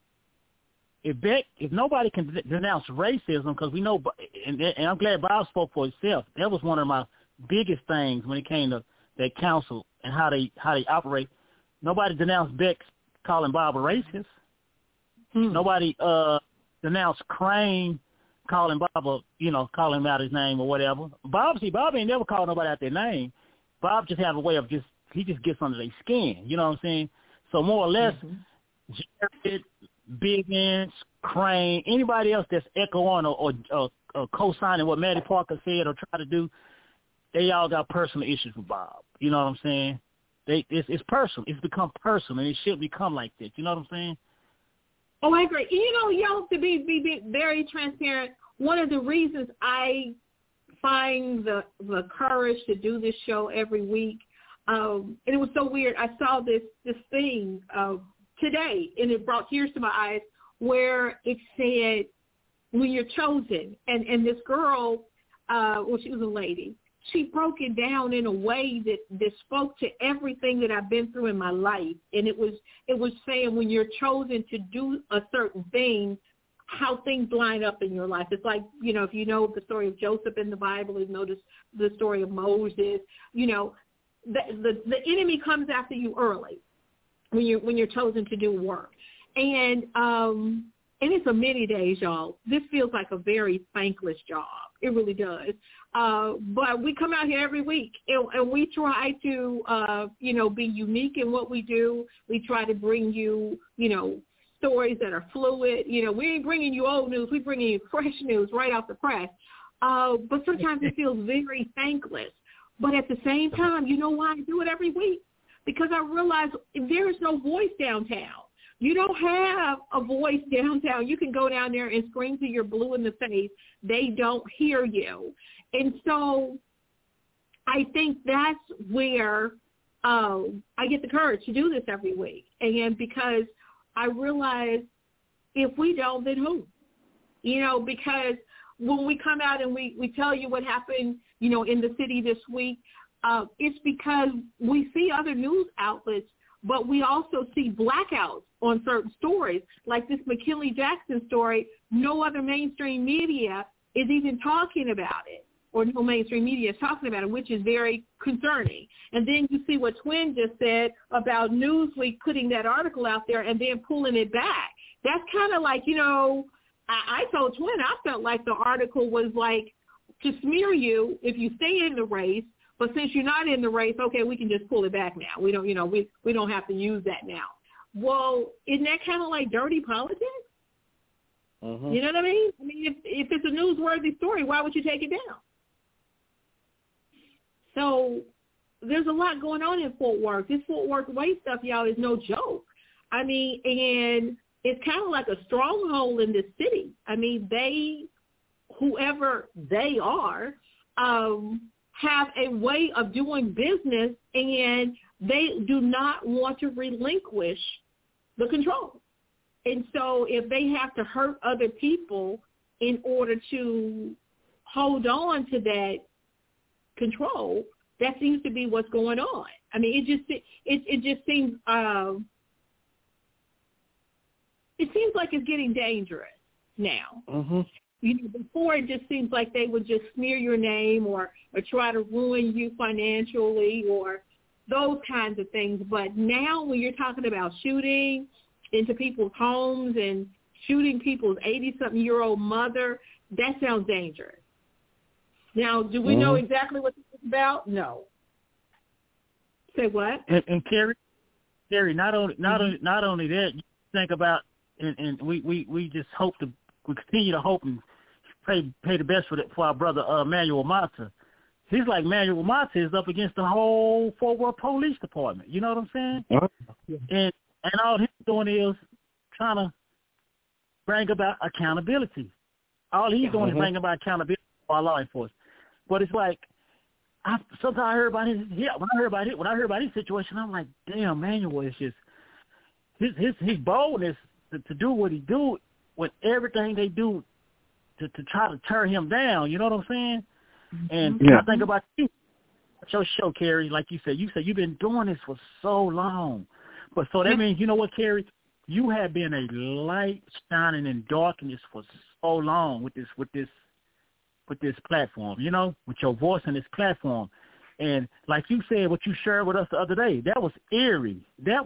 If nobody can denounce racism, because we know, and I'm glad Bob spoke for himself. That was one of my biggest things when it came to that council and how they operate. Nobody denounced Beck calling Bob a racist. Nobody denounced Crane calling Bob calling him out his name or whatever. Bob ain't never called nobody out their name. Bob just have a way of he just gets under their skin. You know what I'm saying? So more or less, Jared, Biggins, Crane, anybody else that's echoing or co-signing what Maddie Parker said or try to do, they all got personal issues with Bob. You know what I'm saying? It's personal. It's become personal, and it should become like that. You know what I'm saying? Oh, I agree. Y'all, to be very transparent, one of the reasons I find the courage to do this show every week, and it was so weird. I saw this thing today, and it brought tears to my eyes, where it said, when you're chosen, and this girl, she was a lady, she broke it down in a way that spoke to everything that I've been through in my life. And it was saying when you're chosen to do a certain thing, how things line up in your life. It's like, if you know the story of Joseph in the Bible, you know the story of Moses, the enemy comes after you early when you're chosen to do work. And it's a many days, y'all. This feels like a very thankless job. It really does. But we come out here every week, and we try to, be unique in what we do. We try to bring you, stories that are fluid. We ain't bringing you old news. We're bringing you fresh news right off the press. But sometimes it feels very thankless. But at the same time, you know why I do it every week? Because I realize there is no voice downtown. You don't have a voice downtown. You can go down there and scream to your blue in the face. They don't hear you. And so I think that's where I get the courage to do this every week. And because I realize if we don't, then who? Because when we come out and we tell you what happened, in the city this week, it's because we see other news outlets, but we also see blackouts on certain stories, like this McKinley Jackson story. No other mainstream media is even talking about it, or no mainstream media is talking about it, which is very concerning. And then you see what Twin just said about Newsweek putting that article out there and then pulling it back. That's kind of like, I told Twin I felt like the article was like to smear you if you stay in the race. But since you're not in the race, okay, we can just pull it back now. We don't, we don't have to use that now. Well, isn't that kind of like dirty politics? Mm-hmm. You know what I mean? I mean, if it's a newsworthy story, why would you take it down? So there's a lot going on in Fort Worth. This Fort Worth way stuff, y'all, is no joke. I mean, and it's kind of like a stronghold in this city. I mean, whoever they are, have a way of doing business, and they do not want to relinquish the control. And so if they have to hurt other people in order to hold on to that control, that seems to be what's going on. I mean, it just seems it seems like it's getting dangerous now. Mm-hmm. Before it just seems like they would just smear your name or try to ruin you financially or those kinds of things. But now when you're talking about shooting into people's homes and shooting people's 80-something-year-old mother, that sounds dangerous. Now, do we know exactly what this is about? No. Say what? And Carrie, not only that, you think about, and we just hope to, we continue to hope and pray the best for our brother Manuel Mata. He's like Manuel Mata is up against the whole Fort Worth Police Department. You know what I'm saying? And all he's doing is trying to bring about accountability. All he's doing is bringing about accountability for our law enforcement. But it's like, sometimes I heard about when I heard about his situation, I'm like, damn, Manuel is just his boldness to do what he do with everything they do to try to tear him down. You know what I'm saying? And I think about you, your show, Carrie. Like you said you've been doing this for so long. But so that means, you know what, Carrie, you have been a light shining in darkness for so long with this platform, you know, with your voice on this platform. And like you said, what you shared with us the other day, that was eerie.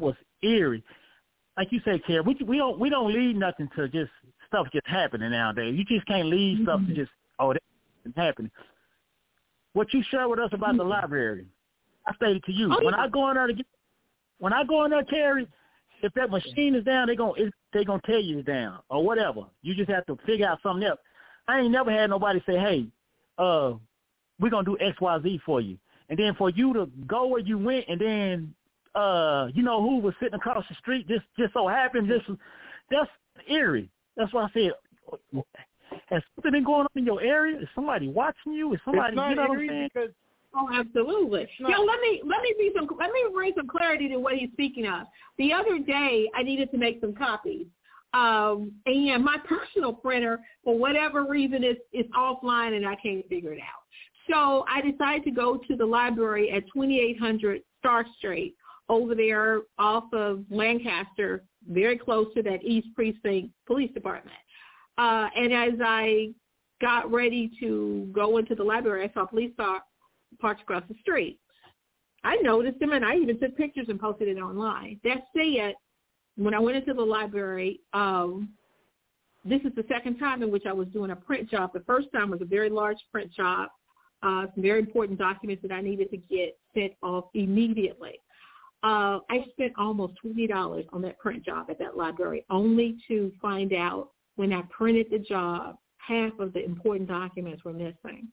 Like you said, Carrie, we don't leave nothing to just stuff just happening nowadays. You just can't leave stuff to just, that's happening. What you shared with us about the library, I stated to you, when I go in there, Carrie, if that machine is down, they're gonna tell you it's down or whatever. You just have to figure out something else. I ain't never had nobody say, hey, we're going to do X, Y, Z for you. And then for you to go where you went and then, you know, who was sitting across the street just so happened. That's eerie. That's why I said, has something been going on in your area? Is somebody watching you? Is somebody, you know what I'm saying? Oh, absolutely. Let me bring some clarity to what he's speaking of. The other day, I needed to make some copies. And my personal printer, for whatever reason, is offline and I can't figure it out. So I decided to go to the library at 2800 Star Street over there off of Lancaster, very close to that East Precinct Police Department. And as I got ready to go into the library, I saw a police car parked across the street. I noticed him, and I even took pictures and posted it online. That said, when I went into the library, this is the second time in which I was doing a print job. The first time was a very large print job, some very important documents that I needed to get sent off immediately. I spent almost $20 on that print job at that library, only to find out when I printed the job, half of the important documents were missing.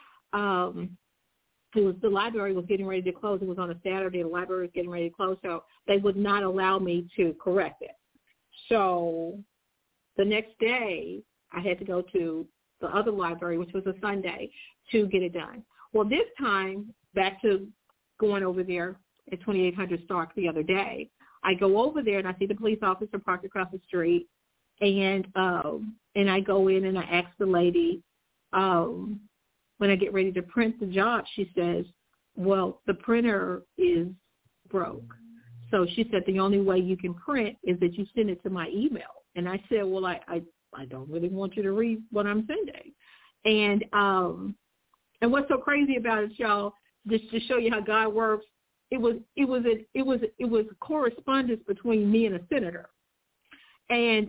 The library was getting ready to close. It was on a Saturday. The library was getting ready to close, so they would not allow me to correct it. So the next day, I had to go to the other library, which was a Sunday, to get it done. Well, this time, back to going over there at 2800 Stark the other day, I go over there and I see the police officer parked across the street, and I go in and I ask the lady, when I get ready to print the job, she says, well, the printer is broke. So she said, the only way you can print is that you send it to my email. And I said, well, I don't really want you to read what I'm sending. And what's so crazy about it, y'all, just to show you how God works, it was a correspondence between me and a senator. And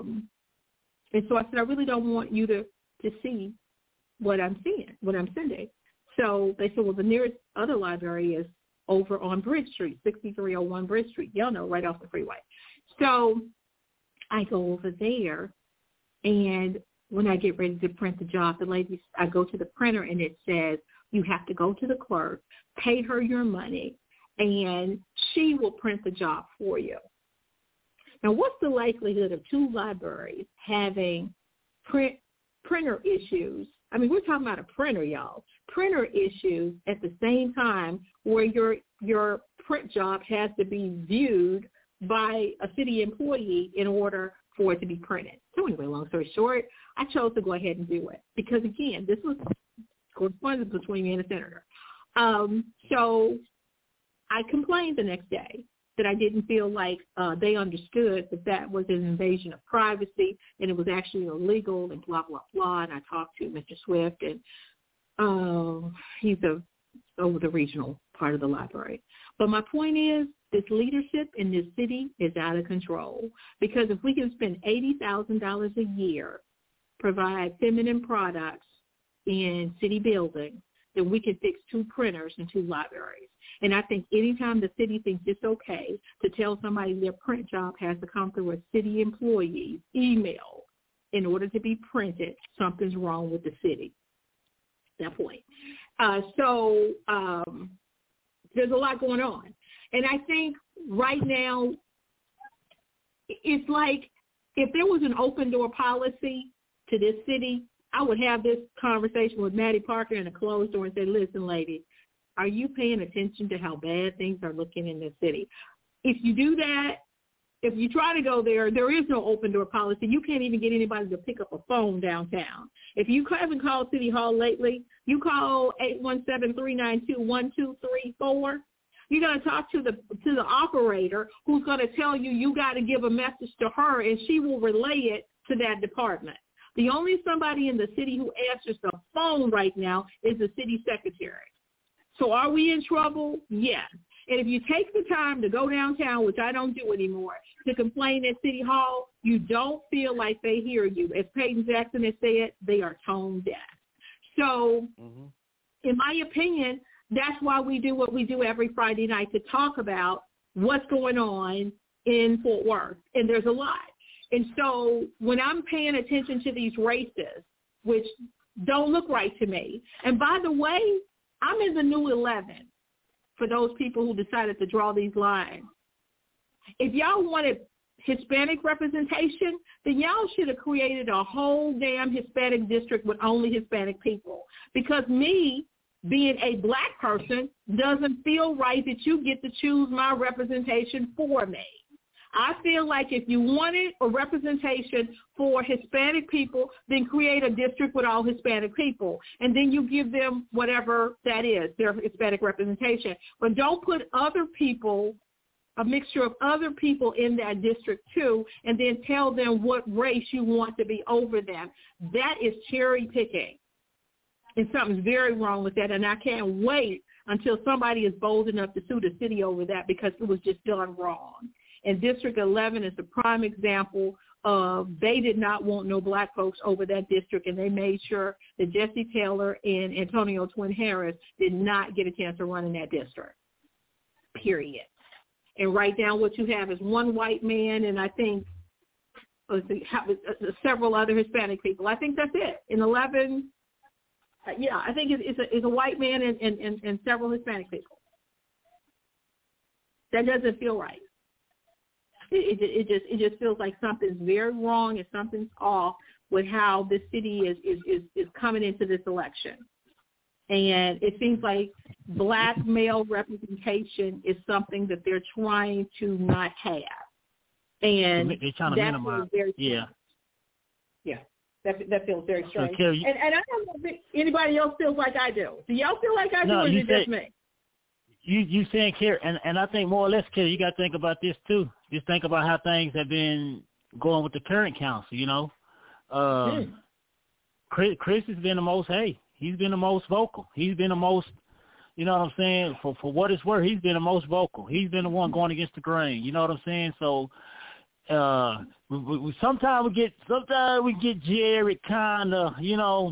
so I said, I really don't want you to see what I'm sending. So they said, well, the nearest other library is over on Bridge Street, 6301 Bridge Street. Y'all know, right off the freeway. So I go over there, and when I get ready to print the job, I go to the printer, and it says, you have to go to the clerk, pay her your money, and she will print the job for you. Now, what's the likelihood of two libraries having printer issues? I mean, we're talking about a printer, y'all. Printer issues at the same time where your print job has to be viewed by a city employee in order for it to be printed. So anyway, long story short, I chose to go ahead and do it because, again, this was correspondence between me and a senator. So I complained the next day that I didn't feel like they understood that was an invasion of privacy and it was actually illegal and blah, blah, blah. And I talked to Mr. Swift, and he's over the regional part of the library. But my point is, this leadership in this city is out of control. Because if we can spend $80,000 a year, provide feminine products in city buildings, then we can fix 2 printers and 2 libraries. And I think anytime the city thinks it's okay to tell somebody their print job has to come through a city employee's email in order to be printed, something's wrong with the city. That point. So there's a lot going on. And I think right now it's like if there was an open door policy to this city, I would have this conversation with Maddie Parker in a closed door and say, listen, lady, are you paying attention to how bad things are looking in this city? If you do that, if you try to go there, there is no open door policy. You can't even get anybody to pick up a phone downtown. If you haven't called City Hall lately, you call 817-392-1234. You're going to talk to the operator who's going to tell you got to give a message to her, and she will relay it to that department. The only somebody in the city who answers the phone right now is the city secretary. So are we in trouble? Yes. And if you take the time to go downtown, which I don't do anymore, to complain at City Hall, you don't feel like they hear you. As Peyton Jackson has said, they are tone deaf. So in my opinion, that's why we do what we do every Friday night, to talk about what's going on in Fort Worth. And there's a lot. And so when I'm paying attention to these races, which don't look right to me, and by the way, I'm in the new 11 for those people who decided to draw these lines. If y'all wanted Hispanic representation, then y'all should have created a whole damn Hispanic district with only Hispanic people. Because me, being a black person, doesn't feel right that you get to choose my representation for me. I feel like if you wanted a representation for Hispanic people, then create a district with all Hispanic people, and then you give them whatever that is, their Hispanic representation. But don't put other people, a mixture of other people in that district too, and then tell them what race you want to be over them. That is cherry picking. And something's very wrong with that, and I can't wait until somebody is bold enough to sue the city over that, because it was just done wrong. And District 11 is the prime example of they did not want no black folks over that district, and they made sure that Jesse Taylor and Antonio Twin Harris did not get a chance to run in that district, period. And right now what you have is one white man and I think several other Hispanic people. I think that's it. In 11, I think it's a white man and several Hispanic people. That doesn't feel right. It just feels like something's very wrong and something's off with how this city is coming into this election. And it seems like black male representation is something that they're trying to not have. And they're trying to minimize. Yeah, that feels very strange. So, and I don't know if anybody else feels like I do. Do y'all feel like I do, or is it just me? You saying, Carrie, and I think more or less, Carrie, you got to think about this too. Just think about how things have been going with the current council. You know, Chris has been the most. He's been the most vocal. He's been the most. You know what I'm saying? For what it's worth, he's been the most vocal. He's been the one going against the grain. You know what I'm saying? So, sometimes we get Jared kind of. He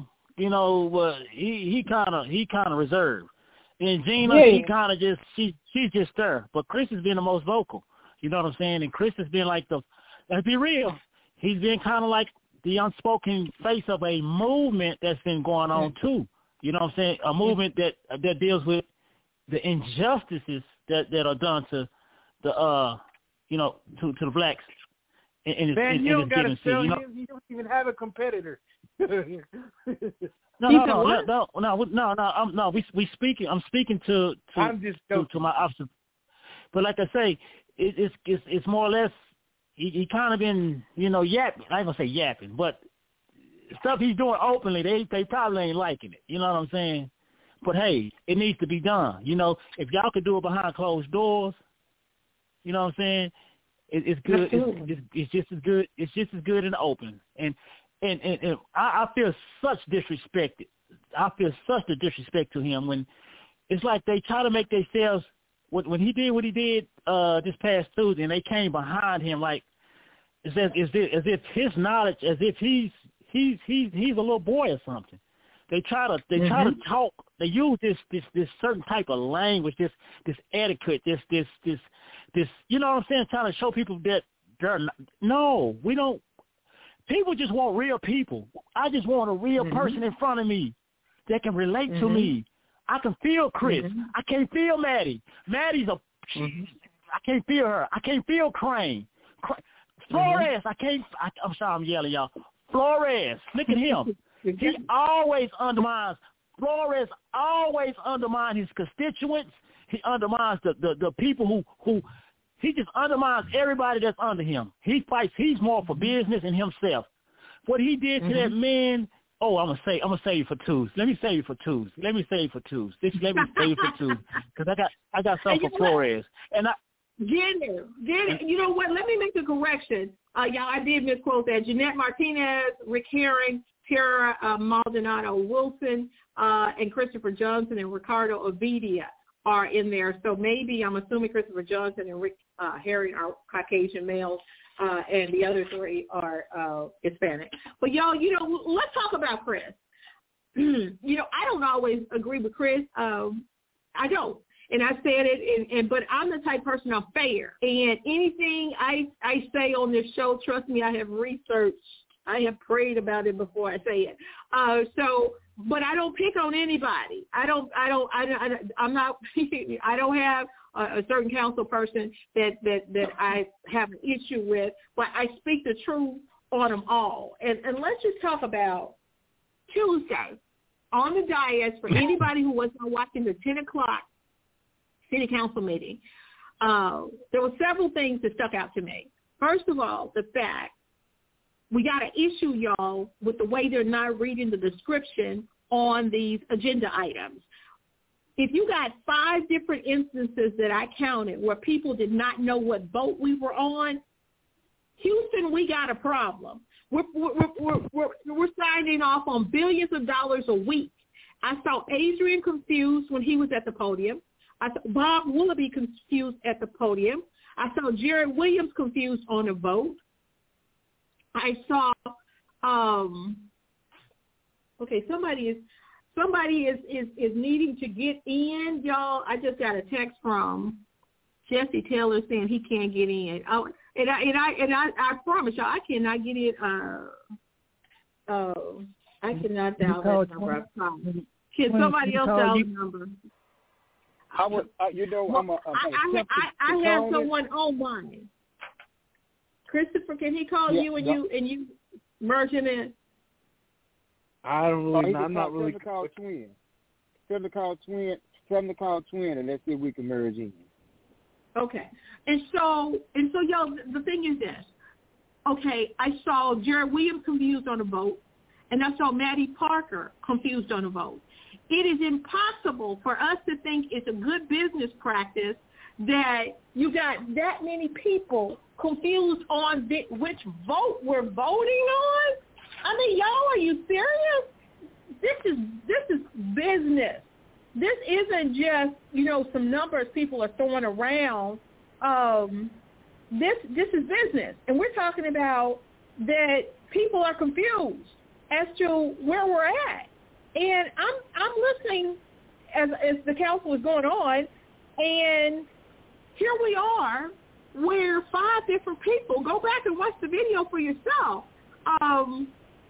kind of reserved. And Gina, she kind of just, she's just there. But Chris has been the most vocal. You know what I'm saying? And Chris has been like let's be real, he's been kind of like the unspoken face of a movement that's been going on too. You know what I'm saying? A movement that deals with the injustices that are done to the, to the blacks in Man, you don't got to sell him. You don't even have a competitor. No. We speaking. I'm speaking to my officer. But like I say, it's more or less. He kind of been yapping. I ain't gonna say yapping, but stuff he's doing openly, they probably ain't liking it. You know what I'm saying? But hey, it needs to be done. If y'all could do it behind closed doors, you know what I'm saying? It's good. It's just as good. It's just as good in the open. And I feel such disrespected. I feel such a disrespect to him when it's like they try to make themselves when he did what he did this past Tuesday, and they came behind him like as if his knowledge, as if he's a little boy or something. They try to talk. They use this certain type of language, this etiquette, this you know what I'm saying? Trying to show people that no, we don't. People just want real people. I just want a real person in front of me that can relate to me. I can feel Chris. I can't feel Maddie. Maddie's I can't feel her. I can't feel Crane. Flores, I'm sorry, I'm yelling, y'all. Flores, look at him. He always undermines. Flores always undermines his constituents. He undermines the people who he just undermines everybody that's under him. He fights. He's more for business and himself. What he did to that man. Oh, I'm gonna save you for Tuesday. Let me save you for Tuesday. Let me save you for Tuesday because I got something for Flores. And Get it. You know what? Let me make a correction. Y'all, I did misquote that. Jeanette Martinez, Rick Herring, Tara Maldonado Wilson, and Christopher Johnson and Ricardo Ovidia are in there. So maybe I'm assuming Christopher Johnson and Rick Herring are Caucasian males, and the other three are Hispanic. But y'all, let's talk about Chris. I don't always agree with Chris. I don't. And I said it, but I'm the type of person, I'm fair. And anything I say on this show, trust me, I have researched. I have prayed about it before I say it. But I don't pick on anybody. I'm not. I don't have a certain council person that I have an issue with. But I speak the truth on them all. And let's just talk about Tuesday on the dais for anybody who was not watching the 10 o'clock city council meeting. There were several things that stuck out to me. First of all, the fact we got an issue, y'all, with the way they're not reading the description on these agenda items. If you got 5 different instances that I counted where people did not know what vote we were on, Houston, we got a problem. We're signing off on billions of dollars a week. I saw Adrian confused when he was at the podium. I saw Bob Willoughby confused at the podium. I saw Jared Williams confused on a vote. I saw, somebody is needing to get in, y'all. I just got a text from Jesse Taylor saying he can't get in. Oh, and I promise y'all, I cannot get in. I cannot dial that number. Can somebody else dial the number? I have someone on mine. Christopher, can he call you and you merge him in? I don't really. I'm not really. Tell them to call twin, and let's see if we can merge in. Okay, and so y'all, the thing is this. Okay, I saw Jared Williams confused on a vote, and I saw Maddie Parker confused on a vote. It is impossible for us to think it's a good business practice that you got that many people confused on which vote we're voting on. I mean, y'all, are you serious? This is business. This isn't just some numbers people are throwing around. This is business, and we're talking about that people are confused as to where we're at. And I'm listening as the council is going on, and here we are, where 5 different people, go back and watch the video for yourself, and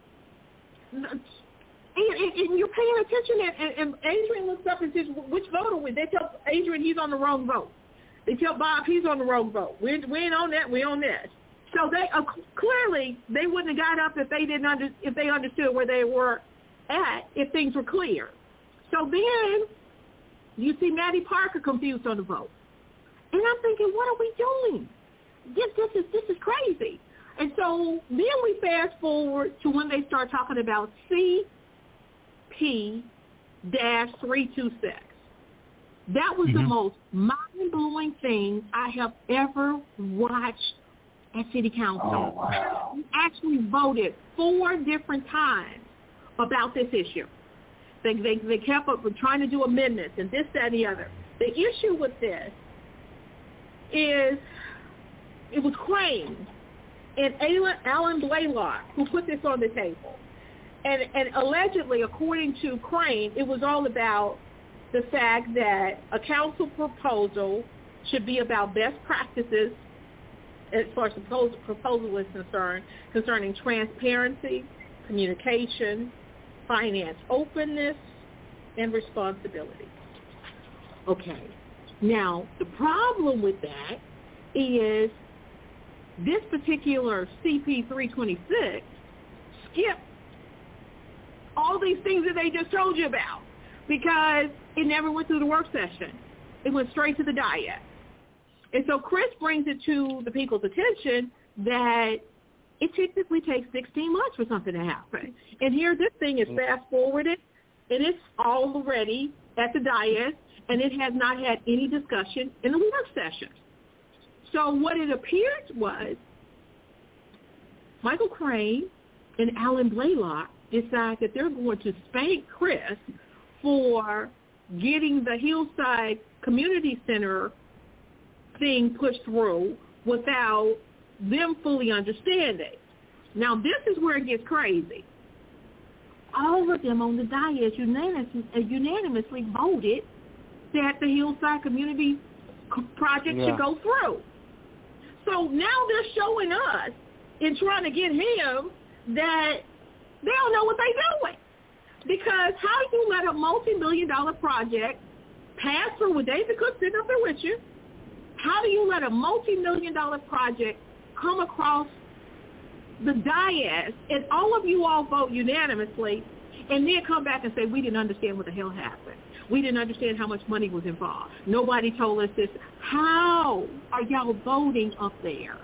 you're paying attention, and Adrian looks up and says, which vote are we? They tell Adrian he's on the wrong vote. They tell Bob he's on the wrong vote. We ain't on that, we on this. So they clearly they wouldn't have got up if they understood where they were at if things were clear. So then you see Maddie Parker confused on the vote. And I'm thinking, what are we doing? This is crazy. And so then we fast forward to when they start talking about CP-326. That was the most mind-blowing thing I have ever watched at City Council. Oh, wow. We actually voted 4 different times about this issue. They kept up with trying to do amendments and this, that, and the other. The issue with this is it was Crane and Alan Blaylock who put this on the table. And allegedly, according to Crane, it was all about the fact that a council proposal should be about best practices as far as the proposal is concerned, concerning transparency, communication, finance openness, and responsibility. Okay. Now, the problem with that is this particular CP 326 skipped all these things that they just told you about because it never went through the work session. It went straight to the diet. And so Chris brings it to the people's attention that it typically takes 16 months for something to happen. And here this thing is fast-forwarded, and it's already at the dais, and it has not had any discussion in the work session. So what it appeared was Michael Crane and Alan Blaylock decide that they're going to spank Chris for getting the Hillside Community Center thing pushed through without them fully understanding. Now, this is where it gets crazy. All of them on the dais unanimously voted that the Hillside Community Project should go through. So now they're showing us in trying to get him that they don't know what they're doing. Because how do you let a multi-million-dollar project pass through with David Cook sitting up there with you? How do you let a multi-million-dollar project come across the dais and all of you all vote unanimously and then come back and say, we didn't understand what the hell happened. We didn't understand how much money was involved. Nobody told us this. How are y'all voting up there?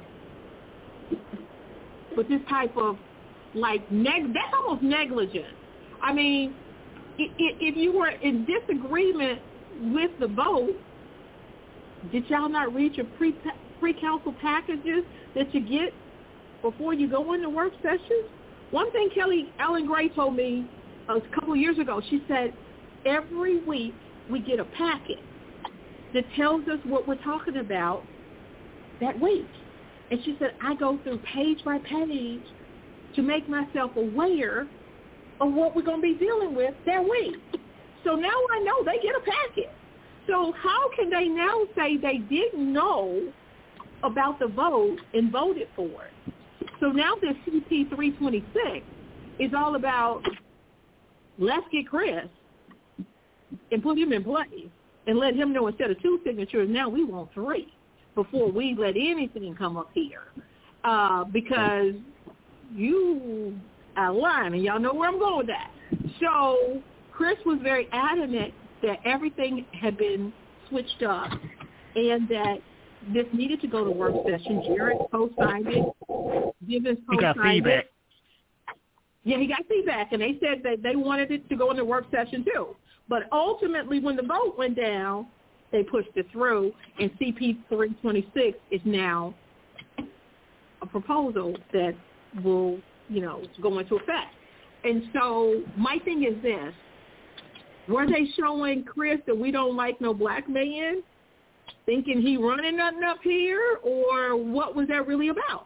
With this type of, that's almost negligent. I mean, if you were in disagreement with the vote, did y'all not read your pre-council packages that you get before you go into work sessions? One thing Kelly Ellen Gray told me a couple of years ago, she said, every week we get a packet that tells us what we're talking about that week. And she said, I go through page by page to make myself aware of what we're going to be dealing with that week. So now I know they get a packet. So how can they now say they didn't know about the vote and voted for it? So now this CP 326 is all about let's get Chris and put him in place and let him know instead of 2 signatures, now we want 3 before we let anything come up here. Because you are lying, and y'all know where I'm going with that. So Chris was very adamant that everything had been switched up and that this needed to go to work session. Jared co-signed it. Gibbons co-signed it. Yeah, he got feedback, and they said that they wanted it to go into work session too. But ultimately, when the vote went down, they pushed it through, and CP 326 is now a proposal that will, go into effect. And so my thing is this. Were they showing Chris that we don't like no black man, thinking he running nothing up here, or what was that really about?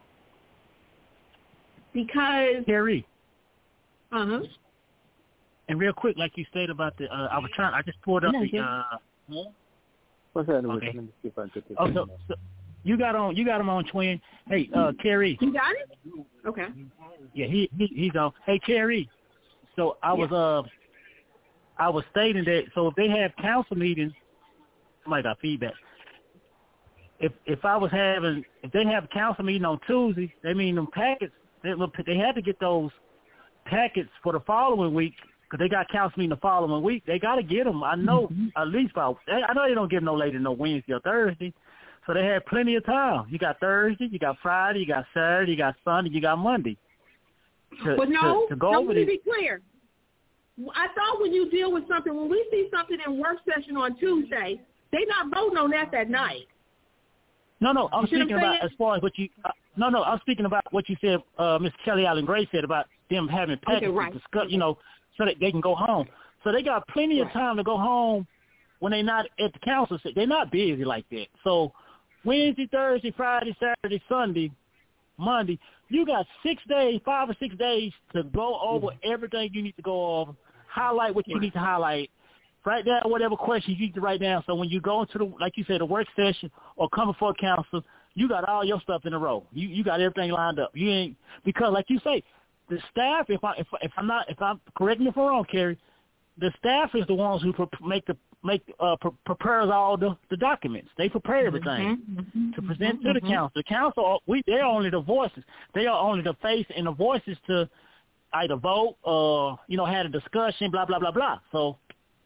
Because Carrie. Uh-huh. And real quick, like you said about the, I just pulled up What's that? Okay. Let me see if I get this. So you got him on, twin. Hey, Carrie. You got it? Okay. Yeah, he's on. Hey, Carrie. So I was stating that, so if they have council meetings, somebody got feedback. If they have a council meeting on Tuesday, they mean them packets, they had to get those packets for the following week because they got council meeting the following week. They got to get them. I know at least I know they don't get them no later than no Wednesday or Thursday. So they had plenty of time. You got Thursday, you got Friday, you got Saturday, you got Sunday, you got Monday. To go over let me be clear. I thought when you deal with something, when we see something in work session on Tuesday, they not voting on that night. No, I'm speaking about as far as what you. I'm speaking about what you said. Ms. Kelly Allen Gray said about them having packages to discuss, so that they can go home. So they got plenty of time to go home when they're not at the council. They're not busy like that. So Wednesday, Thursday, Friday, Saturday, Sunday, Monday. You got 6 days, 5 or 6 days to go over everything you need to go over, highlight what you need to highlight, write down whatever questions you need to write down. So when you go into the, like you said, the work session or come before council, you got all your stuff in a row. You got everything lined up. You ain't, because like you say, the staff. If I'm correct me if I'm wrong, Carrie, the staff is the ones who prepares all the documents. They prepare everything to present to the council. The council, they're only the voices. They are only the face and the voices to either vote or have a discussion, blah blah blah blah. So.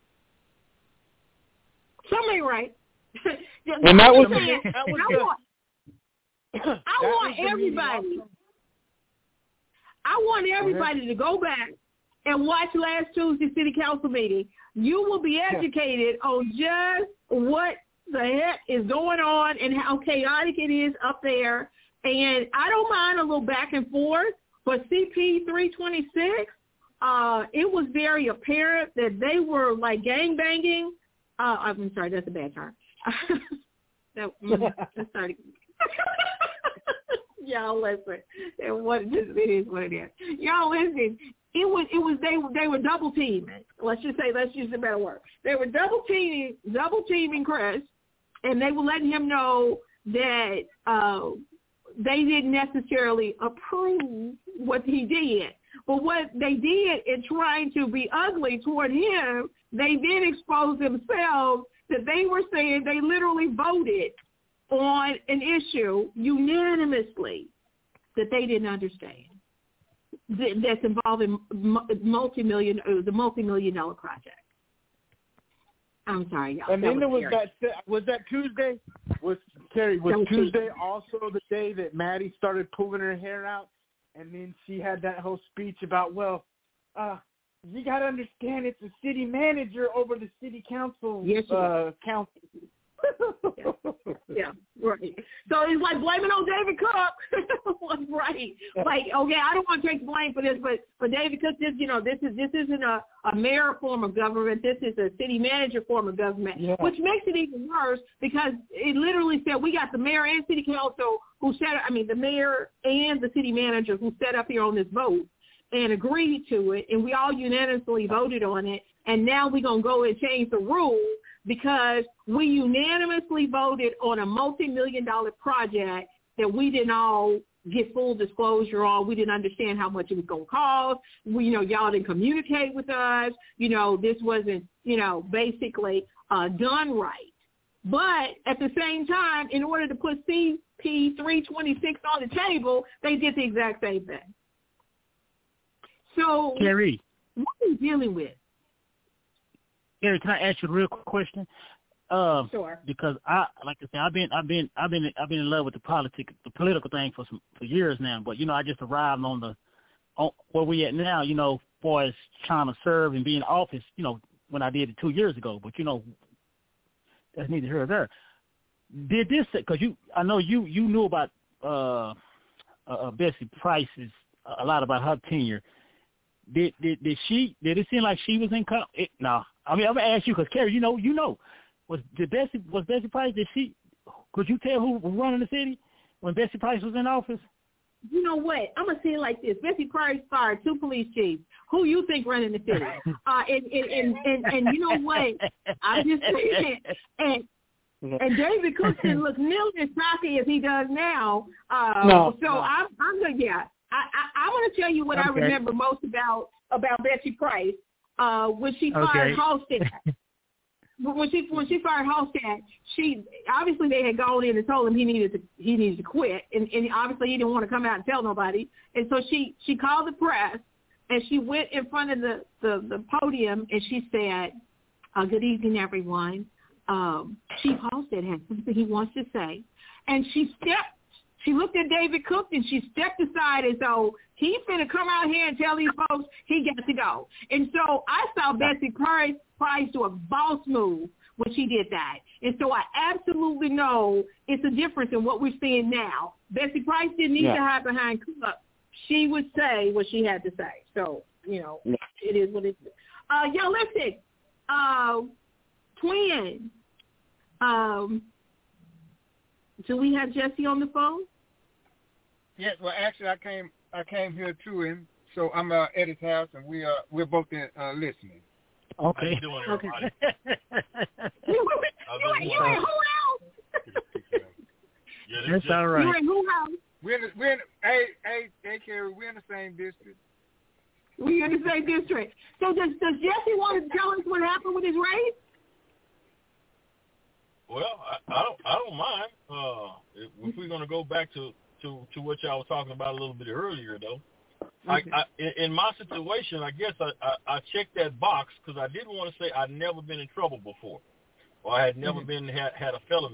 Somebody right. And that was I want everybody to go back and watch last Tuesday's city council meeting. You will be educated on just what the heck is going on and how chaotic it is up there. And I don't mind a little back and forth, but CP 326, it was very apparent that they were like gangbanging. I'm sorry, that's a bad term. Let's start again. Y'all listen. It is what it is. Y'all listen. They were double teaming. Let's use a better word. They were double teaming Chris, and they were letting him know that they didn't necessarily approve what he did. But what they did in trying to be ugly toward him, they then exposed themselves that they were saying they literally voted on an issue unanimously that they didn't understand. That's involving the multi-million-dollar project. I'm sorry, y'all. And then there was that Tuesday? Was Tuesday also the day that Maddie started pulling her hair out? And then she had that whole speech about, you got to understand it's a city manager over the city council. Yes, council. Yeah, right. So it's like blaming on David Cook. Right. Like, okay, I don't want to take blame for this, but David Cook, this isn't a mayor form of government. This is a city manager form of government, which makes it even worse because it literally said we got the mayor and city council the mayor and the city manager who set up here on this vote and agreed to it, and we all unanimously voted on it, and now we're going to go and change the rules because we unanimously voted on a multi-million-dollar project that we didn't all get full disclosure on. We didn't understand how much it was going to cost. Y'all didn't communicate with us. This wasn't, basically done right. But at the same time, in order to put CP 326 on the table, they did the exact same thing. So, Carrie, what are you dealing with? Carrie, can I ask you a real quick question? Sure. Because I've been in love with the political thing for years now. But I just arrived on where we at now. Far as trying to serve and be in office. When I did it 2 years ago. But that's neither here or there. Did this because I know you knew about Betsy Price's a lot about her tenure. Did it seem like she was in? No, I'm gonna ask you because Carrie, you know, was Betsy Price? Could you tell who was running the city when Betsy Price was in office? You know what? I'm gonna say it like this: Betsy Price fired 2 police chiefs. Who you think running the city? And you know what? I'm just saying. And David Cook didn't look nearly as cocky as he does now. I'm gonna tell you what I remember most about Betsy Price when she fired Halstead. When she fired Halstead, she obviously they had gone in and told him he needed to quit, and obviously he didn't want to come out and tell nobody. And so she called the press and she went in front of the podium and she said, "Good evening, everyone. Chief Halstead has something he wants to say," and she looked at David Cook and she stepped aside as though he's going to come out here and tell these folks he got to go. And so I saw Betsy Price do a boss move when she did that. And so I absolutely know it's a difference in what we're seeing now. Betsy Price didn't need to hide behind Cook. She would say what she had to say. So, it is what it is. Y'all listen, Twin, Do we have Jesse on the phone? Yes. Well, actually, I came here to him, so I'm at his house, and we're both listening. Okay. How you doing, everybody? You in who house? Yeah, That's all right. You in who house? Hey, Carrie, we're in the same district. We're in the same district. So does Jesse want to tell us what happened with his race? Well, I don't mind. If we're going to go back to what y'all was talking about a little bit earlier, though, okay. In my situation, I guess I checked that box because I didn't want to say I'd never been in trouble before, or I had never been had a felon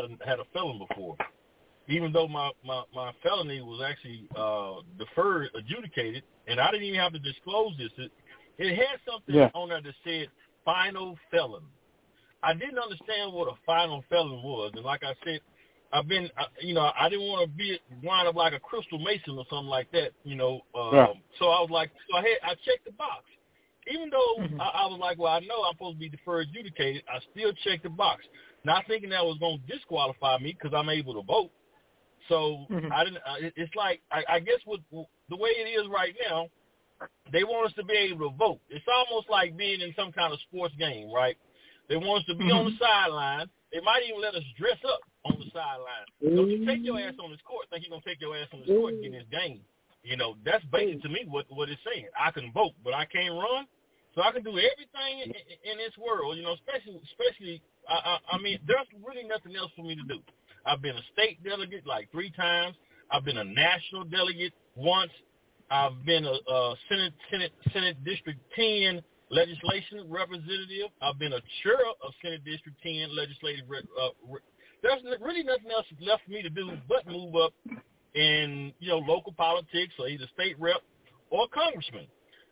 before. Even though my felony was actually deferred, adjudicated, and I didn't even have to disclose this. It had something on there that said final felon. I didn't understand what a final felon was, and like I said, I didn't want to wind up like a Crystal Mason or something like that, So I was like, I checked the box. Even though I was like, well, I know I'm supposed to be deferred adjudicated, I still checked the box, not thinking that was going to disqualify me because I'm able to vote. So I didn't. It's like I guess with the way it is right now, they want us to be able to vote. It's almost like being in some kind of sports game, right? They want us to be on the sideline. They might even let us dress up on the sideline. Don't you take your ass on this court, think you're going to take your ass on this court and get in this game. That's basically to me what it's saying. I can vote, but I can't run. So I can do everything in this world, especially, I mean, there's really nothing else for me to do. I've been a state delegate like 3 times. I've been a national delegate once. I've been a Senate District 10 legislation representative. I've been a chair of Senate District 10 legislative. There's really nothing else left for me to do but move up in local politics or either state rep or congressman.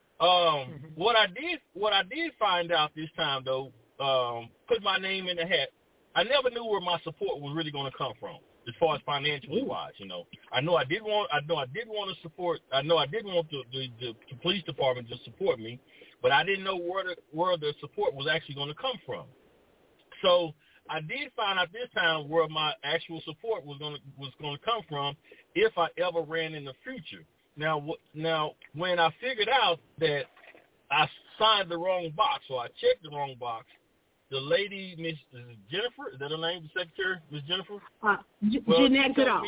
What I did find out this time though, put my name in the hat. I never knew where my support was really going to come from, as far as financially wise. I know I did want to support. I know I did want the police department to support me, but I didn't know where the support was actually going to come from. So I did find out this time where my actual support was going to come from if I ever ran in the future. Now when I figured out that I signed the wrong box, or I checked the wrong box, the lady, Miss Jennifer, is that her name, the secretary, Miss Jennifer? Jeanette Goodall.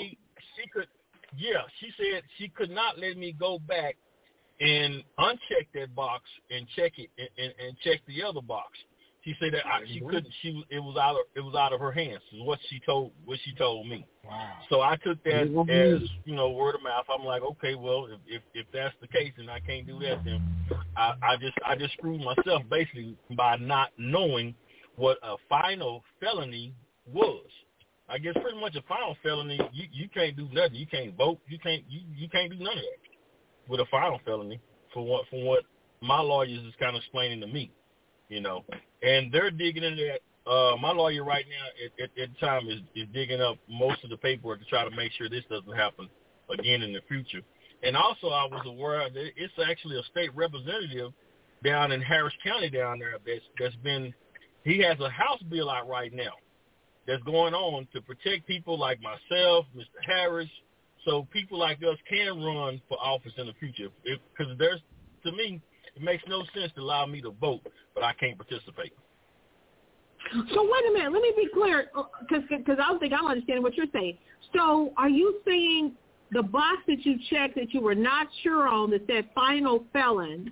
She said she could not let me go back and uncheck that box and check it and check the other box. She said that she couldn't. It was out of her hands. Is what she told me. Wow. So I took that as word of mouth. I'm like, okay, well, if that's the case, and I can't do that, then I just screwed myself basically by not knowing what a final felony was. I guess pretty much a final felony, you can't do nothing. You can't vote. You can't do none of that with a final felony. From what my lawyers is kind of explaining to me, and they're digging into that. My lawyer right now at the time is digging up most of the paperwork to try to make sure this doesn't happen again in the future. And also I was aware that it's actually a state representative down in Harris County down there that's been. He has a House bill out right now that's going on to protect people like myself, Mr. Harris, so people like us can run for office in the future. Because to me, it makes no sense to allow me to vote, but I can't participate. So wait a minute. Let me be clear, because I don't think I'm understanding what you're saying. So are you saying the box that you checked that you were not sure on that said final felon,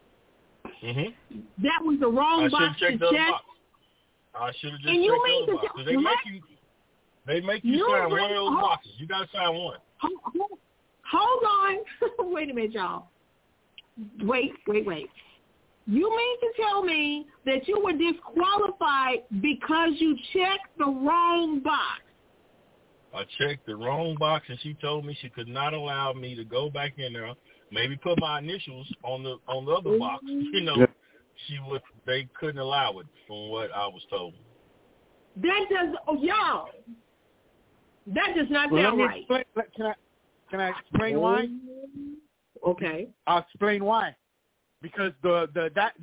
that was the wrong box to check? I should have just checked the other box. They make you sign one of those boxes. You got to sign one. Hold on. Wait a minute, y'all. Wait. You mean to tell me that you were disqualified because you checked the wrong box? I checked the wrong box, and she told me she could not allow me to go back in there, maybe put my initials on the other box. They couldn't allow it, from what I was told. That does not sound right. Can I explain why? Okay. I'll explain why. Because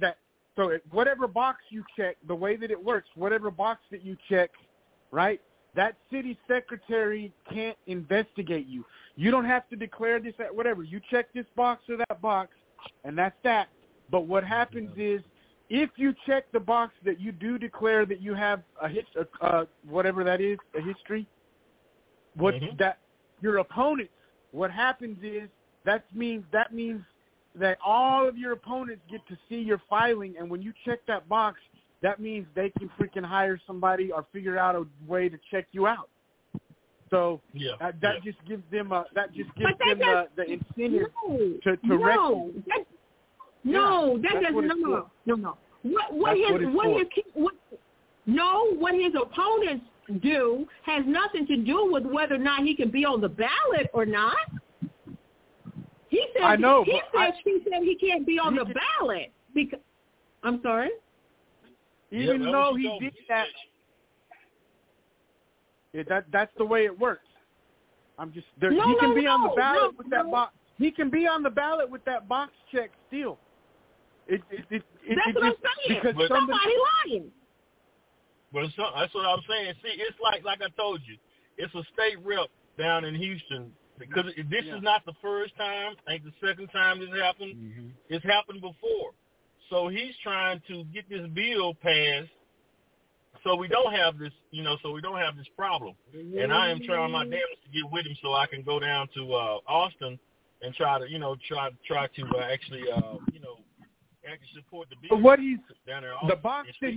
so whatever box you check, the way that it works, whatever box that you check, right? that city secretary can't investigate you. You don't have to declare this, whatever. You check this box or that box, and that's that. But what happens is, if you check the box that you do declare that you have whatever that is, a history, that your opponents, what happens is that means that all of your opponents get to see your filing, and when you check that box, that means they can freaking hire somebody or figure out a way to check you out. So that just gives them the incentive to record. What his opponents do has nothing to do with whether or not he can be on the ballot or not. He said she said he can't be on the ballot because. I'm sorry. Even though he did that, that's the way it works. He can be on the ballot with that box. He can be on the ballot with that box check still. That's what I'm saying. Because somebody lying. But that's what I'm saying. See, it's like I told you, it's a state rep down in Houston. Because this is not the first time. I think the second time this happened. Mm-hmm. It's happened before. So he's trying to get this bill passed so we don't have this, problem. And I am trying my damnedest to get with him so I can go down to Austin and try to actually support the bill. But what he's down there, the box that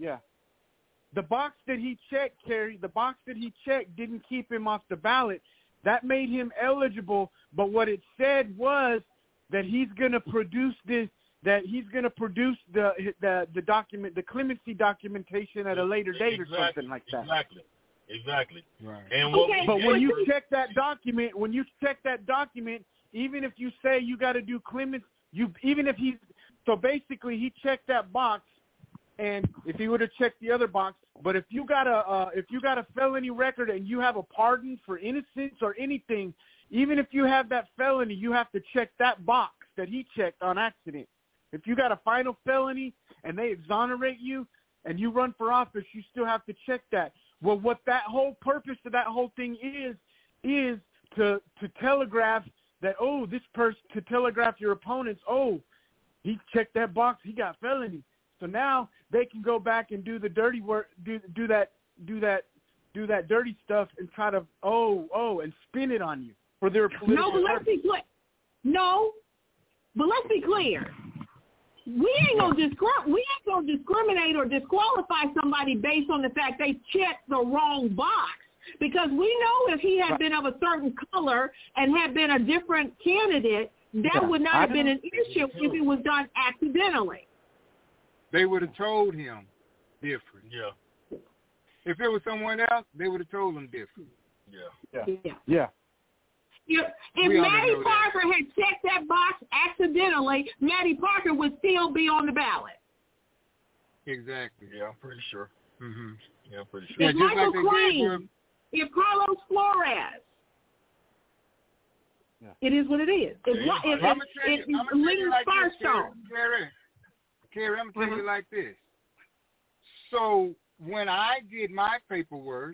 he checked, Kerry, the box that he checked didn't keep him off the ballot. That made him eligible, but what it said was that he's going to produce the document, the clemency documentation at a later date or something like that. Exactly. Right. But when you check that document, even if you say you got to do clemency, so basically he checked that box, and if he would have checked the other box, but if you got a felony record and you have a pardon for innocence or anything, even if you have that felony, you have to check that box that he checked on accident. If you got a final felony and they exonerate you and you run for office, you still have to check that. Well, what that whole purpose of that whole thing is to telegraph that, to telegraph your opponents, he checked that box, he got felony. So now they can go back and do the dirty work, do that dirty stuff and try to and spin it on you for their political purpose. But let's be clear. We ain't gonna discriminate or disqualify somebody based on the fact they checked the wrong box. Because we know if he had been of a certain color and had been a different candidate, that would not have been an issue if it was done accidentally. They would have told him different. Yeah. If it was someone else, they would have told him different. Yeah. If Maddie Parker had checked that box accidentally, Maddie Parker would still be on the ballot. Exactly. Yeah, I'm pretty sure. Mm-hmm. Yeah, I'm pretty sure. If Michael Crane, if Carlos Flores, it is what it is. If Lincoln Firestone. Kerry, I'm going to tell you like this. So when I did my paperwork,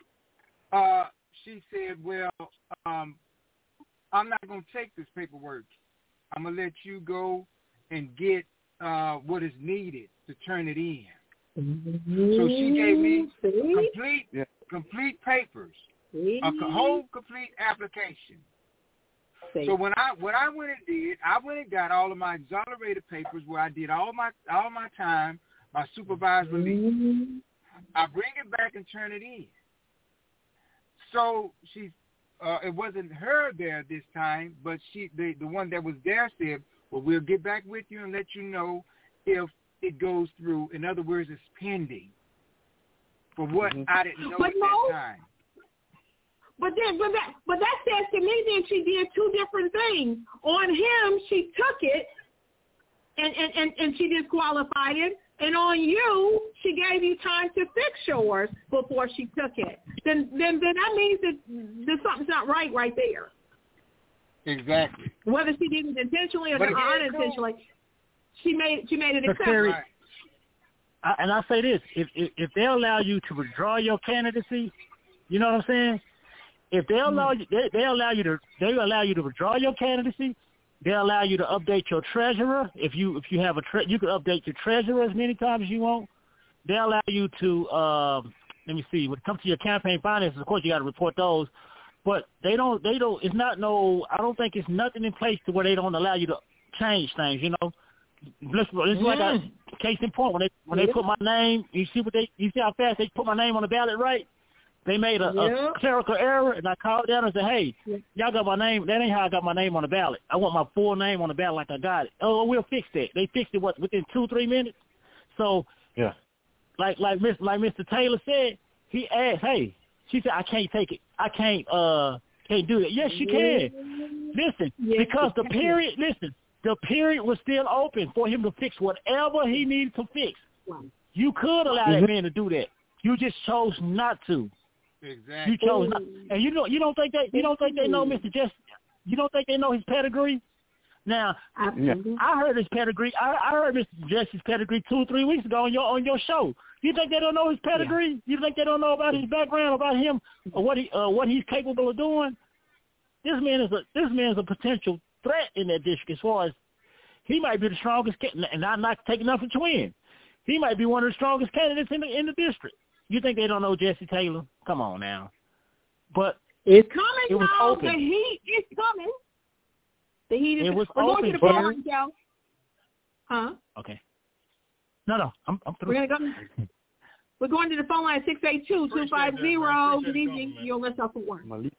she said, well, I'm not going to take this paperwork. I'm going to let you go and get what is needed to turn it in. So she gave me complete papers, a whole complete application. So when I went and did, I went and got all of my exonerated papers where I did all my time, my supervised release. I bring it back and turn it in. So it wasn't her there this time, but the one that was there said, well, we'll get back with you and let you know if it goes through. In other words, it's pending. For what I didn't know at that time. But that says to me then she did two different things. On him, she took it and she disqualified it. And on you, she gave you time to fix yours before she took it. Then that means that something's not right there. Exactly. Whether she did it intentionally or unintentionally, she made it acceptable. And I say this: if they allow you to withdraw your candidacy, You know what I'm saying? If they allow you, they allow you to withdraw your candidacy. They allow you to update your treasurer. If you have you can update your treasurer as many times as you want. They allow you to let me see. When it comes to your campaign finances, of course you got to report those. But they don't. It's not no. I don't think it's nothing in place to where they don't allow you to change things. You know, it's like a case in point when they put my name. You see how fast they put my name on the ballot, right? They made a clerical error, and I called down and said, "Hey, y'all got my name. That ain't how I got my name on the ballot. I want my full name on the ballot like I got it." Oh, we'll fix that. They fixed it within 2-3 minutes. So yeah, like Mr. Taylor said, he asked, "Hey," she said, "I can't take it. I can't do it." Yes, you can. Listen, because the period was still open for him to fix whatever he needed to fix. You could allow that man to do that. You just chose not to. Exactly. You chose not, and you don't think they know Mr. Jesse. You don't think they know his pedigree? Now, I heard his pedigree. I heard Mr. Jesse's pedigree 2-3 weeks ago on your show. You think they don't know his pedigree? Yeah. You think they don't know about his background, about him, or what he's capable of doing? This man is a potential threat in that district. As far as he might be the strongest, and I'm not taking nothing to win. He might be one of the strongest candidates in the district. You think they don't know Jesse Taylor? Come on now. But it's coming. It was open. The heat is coming. The heat is. It was We're open. going to the phone line, Joe. Huh? Okay. No, I'm through. We're going to the phone line 682-250. Good evening. You're Let's Talk for Work. Malik.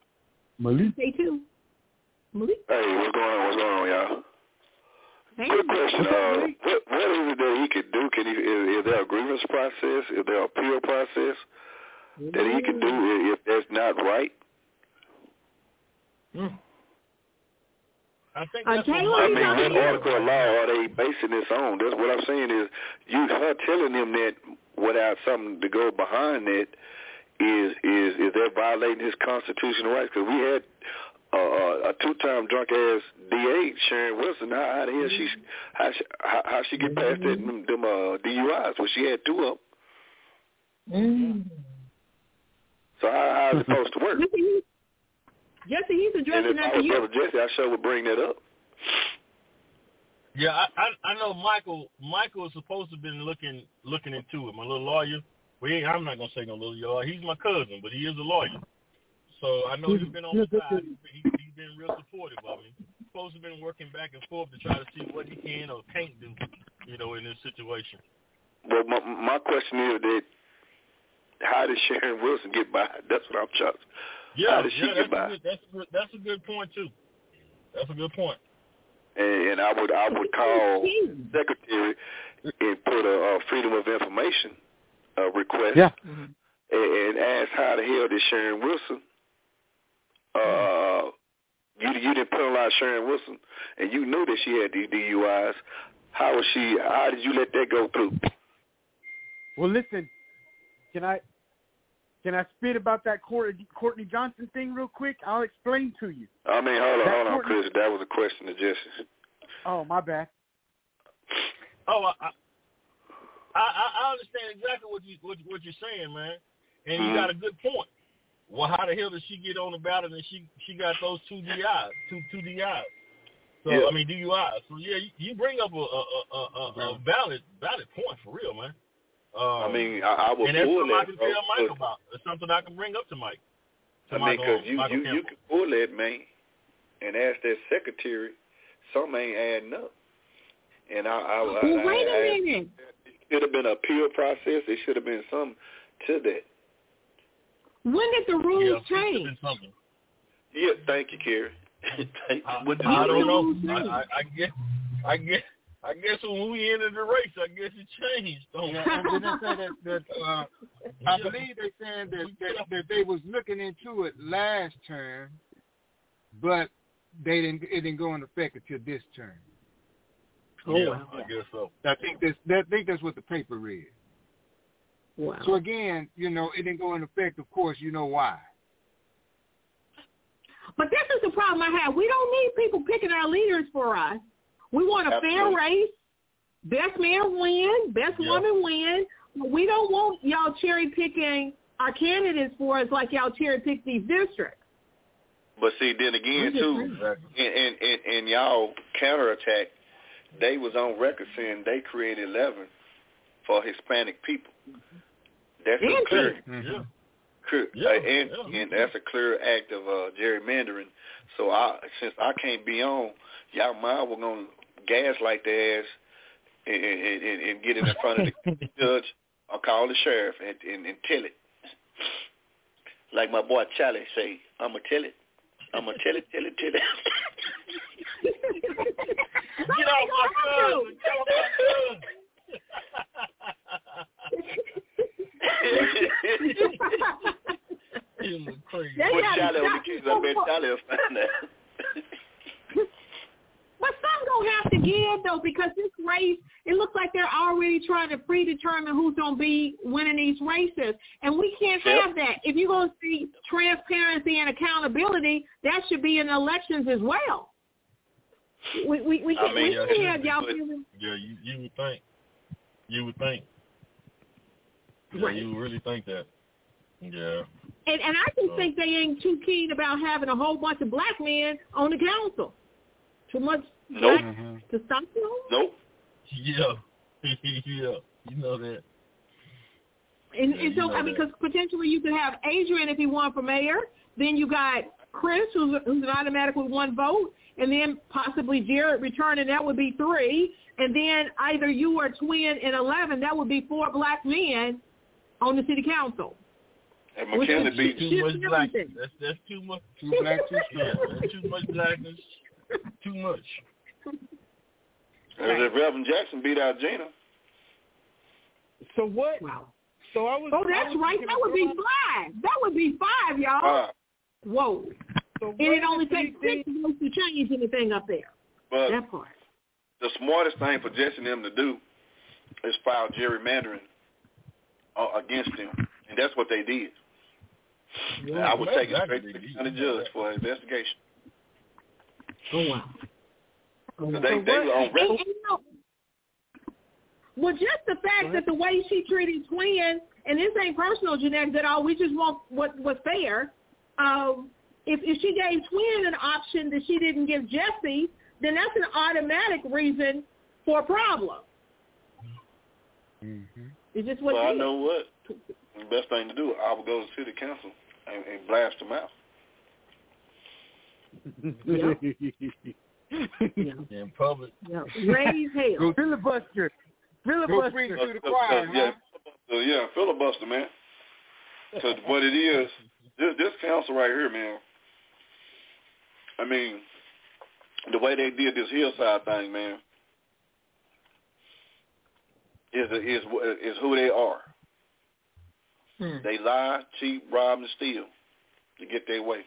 682. Malik. Hey, what's going on, y'all? Hey. Good question. What is it that he could do? Is there a grievance process? Is there an appeal process that he can do if that's not right? I think that's what article of law are they basing this on? That's what I'm saying is her telling them that without something to go behind that is that violating his constitutional rights? Because we had a 2-time drunk ass DA, Sharon Wilson. How the hell how she get past that them DUIs? Well, she had 2 of them. So how is it supposed to work? Jesse, he's addressing that to you. Brother Jesse, I sure would bring that up. Yeah, I know Michael is supposed to have been looking into it. My little lawyer. I'm not gonna say no little lawyer. He's my cousin, but he is a lawyer. So I know he's been on the side. He's been real supportive of me. He's supposed to have been working back and forth to try to see what he can or can't do, in this situation. Well, my question is that how did Sharon Wilson get by? That's what I'm trying to. How did she get by? That's a good point too. That's a good point. And I would call secretary and put a freedom of information request. Yeah. And ask how the hell did Sharon Wilson. You didn't penalize Sharon Wilson, and you knew that she had these DUIs. How did you let that go through? Well, listen, can I spit about that Courtney Johnson thing real quick? I'll explain to you. I mean, hold on, Chris. That was a question to Jesse. Oh, my bad. Oh, I understand exactly what you're saying, man, and you got a good point. Well, how the hell did she get on the ballot and she got those 2 DIs, two DIs? So I mean DUIs. So yeah, you bring up a valid point for real, man. I mean, I would. And that's something I can tell Mike about. It's something I can bring up to Mike. Because you can pull that, man, and ask that secretary, something ain't adding up. And wait a minute. It should have been an appeal process. There should have been something to that. When did the rules change? Yeah, thank you, Kerry. I don't know. I guess when we entered the race, I guess it changed. I believe they said that they was looking into it last term, but it didn't go into effect until this term. I guess so. I think that's what the paper read. Wow. So again, it didn't go into effect. Of course, you know why. But this is the problem I have. We don't need people picking our leaders for us. We want a fair race. Best man win. Best woman win. We don't want y'all cherry picking our candidates for is like y'all cherry pick these districts. But see, then again, too, and y'all counterattack, they was on record saying they created 11 for Hispanic people. That's a clear, and that's a clear act of gerrymandering. So since I can't be on, y'all mind we're gonna gaslight their ass and get it in front of the judge or call the sheriff and tell it. Like my boy Charlie say, I'ma tell it. I'ma tell it. Get off my cousin. Get off my cousin. Crazy. Put Charlie on the keys. I bet Charlie will find that. But some gonna have to give though, because this race, it looks like they're already trying to predetermine who's gonna be winning these races, and we can't have that. If you're gonna see transparency and accountability, that should be in elections as well. We can't. We can't have y'all feeling. Yeah, you would think. You would think. Yeah, right. You would really think that. Yeah. And I just think they ain't too keen about having a whole bunch of black men on the council. Too much black testosterone? Nope. Yeah. Yeah. You know that. And so, I mean, because potentially you could have Adrian if he won for mayor. Then you got Chris, who's an automatic with 1 vote. And then possibly Jared returning, that would be 3. And then either you or Twin in 11, that would be 4 black men on the city council. And McKinley beat too much blackness. That's too much. Too black, too yeah, that's too much blackness. Too much. If Reverend Jackson beat out Gina. So what? Wow. So I was. Oh, that's right. That would be 5. That would be 5, y'all. Whoa. So and it only takes 6 votes to change anything up there. But that part. The smartest thing for Jesse and them to do is file gerrymandering against him, and that's what they did. Yeah, I would take it straight to the judge for an investigation. Oh, wow. They were on record. Well, just the fact that the way she treated Twin, and this ain't personal, Jeanette, at all, we just want what was fair. If she gave Twin an option that she didn't give Jesse, then that's an automatic reason for a problem. Mm-hmm. It's just what I know what. The best thing to do, I would go to the city council and blast them out. In public. Yeah. Raise hell. Go filibuster. Filibuster through the choir. Yeah, filibuster, man. Because what it is, this council right here, man, I mean, the way they did this hillside thing, man, is who they are. They lie, cheat, rob, and steal to get their way.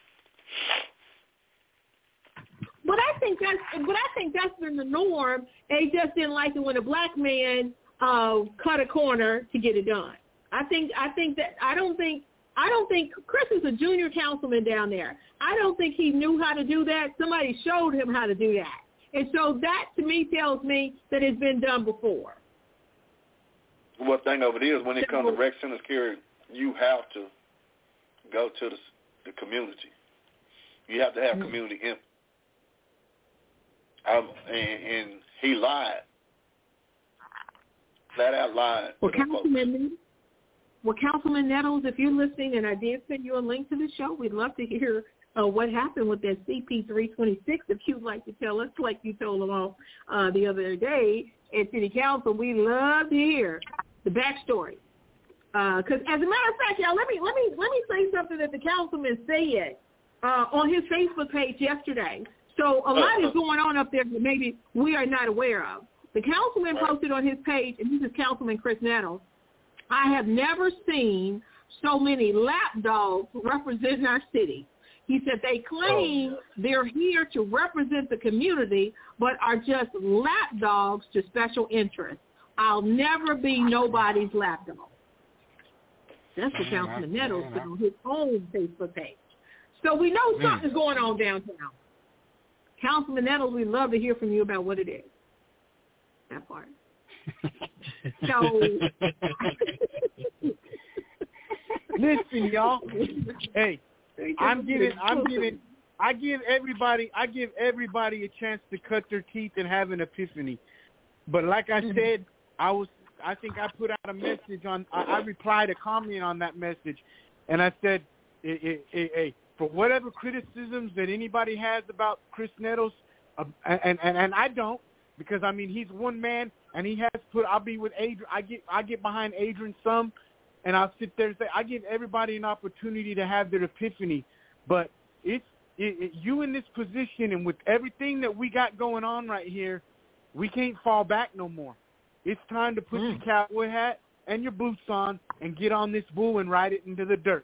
But I think that's been the norm. They just didn't like it when a black man cut a corner to get it done. I don't think Chris is a junior councilman down there. I don't think he knew how to do that. Somebody showed him how to do that. And so that to me tells me that it's been done before. One thing of it is, when it comes to rec centers, Kerry, you have to go to the community. You have to have community input. And he lied. Flat out lied. Well, Councilman Nettles, if you're listening, and I did send you a link to the show, we'd love to hear what happened with that CP326. If you'd like to tell us, like you told them all the other day at City Council, we'd love to hear the backstory. Because as a matter of fact, y'all, let me say something that the councilman said on his Facebook page yesterday. So a lot is going on up there that maybe we are not aware of. The councilman posted on his page, and this is Councilman Chris Nettles, I have never seen so many lapdogs representing our city. He said they claim they're here to represent the community, but are just lapdogs to special interests. I'll never be nobody's lapdog. That's what Councilman Nettles said on his own Facebook page. So we know something's going on downtown. Councilman Nettles, we'd love to hear from you about what it is. That part. So, Listen, y'all. Hey, I give everybody a chance to cut their teeth and have an epiphany. But like I said, I think I put out a message I replied a comment on that message, and I said, hey, for whatever criticisms that anybody has about Chris Nettles, and I don't, because I mean he's one man and he has put. I'll be with Adrian. I get behind Adrian some, and I'll sit there and say I give everybody an opportunity to have their epiphany. But you in this position and with everything that we got going on right here, we can't fall back no more. It's time to put your cowboy hat and your boots on and get on this bull and ride it into the dirt.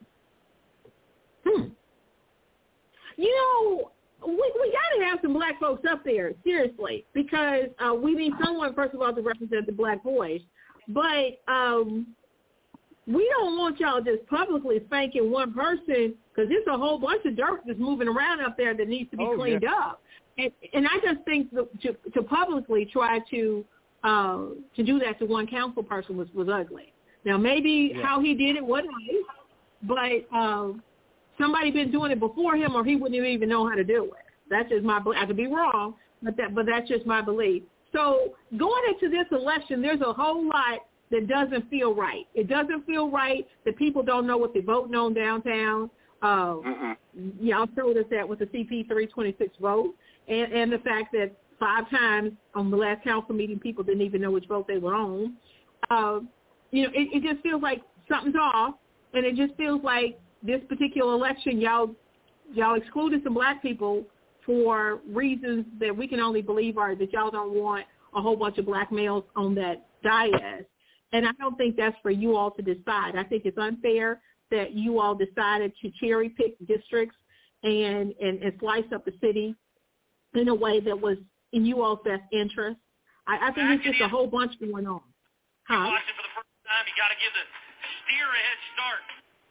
You know, we got to have some black folks up there, seriously, because we need someone, first of all, to represent the black voice. But we don't want y'all just publicly spanking one person, because there's a whole bunch of dirt that's moving around up there that needs to be cleaned up. And I just think to publicly try to do that to one council person was ugly. Now, maybe how he did it wasn't right, but somebody been doing it before him, or he wouldn't even know how to do it. That's just my belief. I could be wrong, but that's just my belief. So going into this election, there's a whole lot that doesn't feel right. It doesn't feel right that people don't know what they're voting on downtown. Y'all told us that with the CP 326 vote, and the fact that 5 times on the last council meeting, people didn't even know which vote they were on. It just feels like something's off, and it just feels like this particular election, y'all excluded some black people for reasons that we can only believe are that y'all don't want a whole bunch of black males on that dais. And I don't think that's for you all to decide. I think it's unfair that you all decided to cherry pick districts and slice up the city in a way that was in you all's best interest. I think it's just a whole bunch going on. Watch it for the first time. You got to give the steer a head start.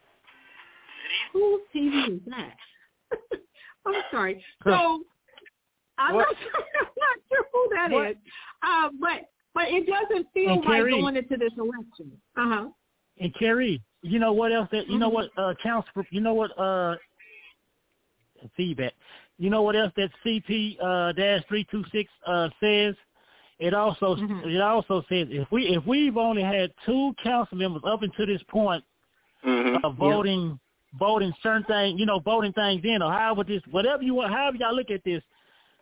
Whose TV is that? I'm sorry. So I'm not sure who that is. But it doesn't feel right Carrie, going into this election. And Carrie, you know what else? You know what feedback? You know what else that CP -326 says? It also says if we've only had 2 council members up until this point voting certain things, voting things in, or however y'all look at this,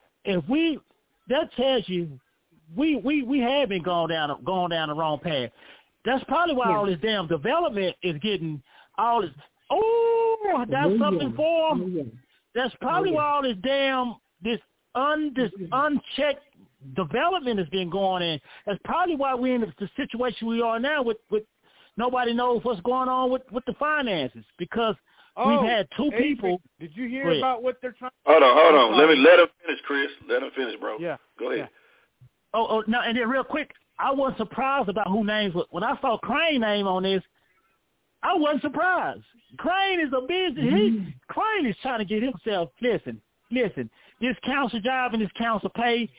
that tells you we have been going down the wrong path. That's probably why all this damn development is getting all this. Oh, that's something for them. That's probably why all this unchecked development has been going in. That's probably why we're in the situation we are now with nobody knows what's going on with the finances, because we've had 2 people. Did you hear about what they're trying? Hold on. Let him finish, Chris. Let him finish, bro. Yeah. Go ahead. Yeah. Oh, no, and then real quick, I wasn't surprised about who names. When I saw Crane name on this, I wasn't surprised. Crane is a business. Crane is trying to get himself. Listen. This council job and this council pay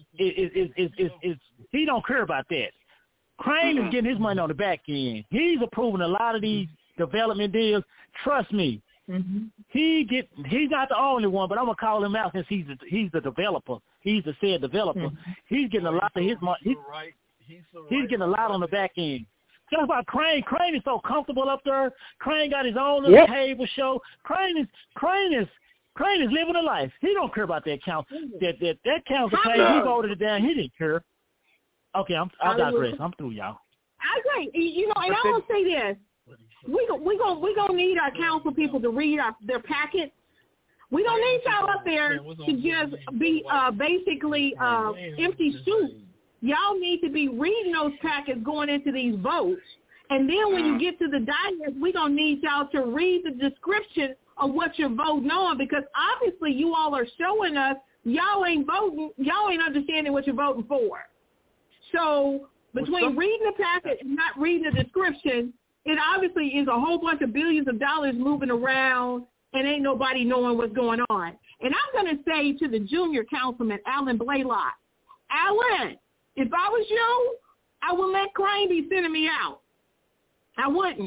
is he don't care about that. Crane is getting his money on the back end. He's approving a lot of these development deals. Trust me. He's not the only one, but I'm gonna call him out since he's the developer. He's the said developer. He's getting a lot of his money. He's getting a lot on the back end. Just about Crane. Crane is so comfortable up there. Crane got his own little cable show. Crane is living a life. He don't care about that council. That council pay. He voted it down. He didn't care. Okay, I digress. I'm through, y'all. I think and I want to say this. We gonna need our council people to read their packets. We don't need y'all up there to just be basically empty suits. Y'all need to be reading those packets going into these votes. And then when you get to the dais, we're going to need y'all to read the description of what you're voting on, because obviously you all are showing us y'all ain't understanding what you're voting for. So between reading the packet and not reading the description, it obviously is a whole bunch of billions of dollars moving around and ain't nobody knowing what's going on. And I'm going to say to the junior councilman, Alan Blaylock, Alan, if I was you, I would let Crane be sending me out. I wouldn't.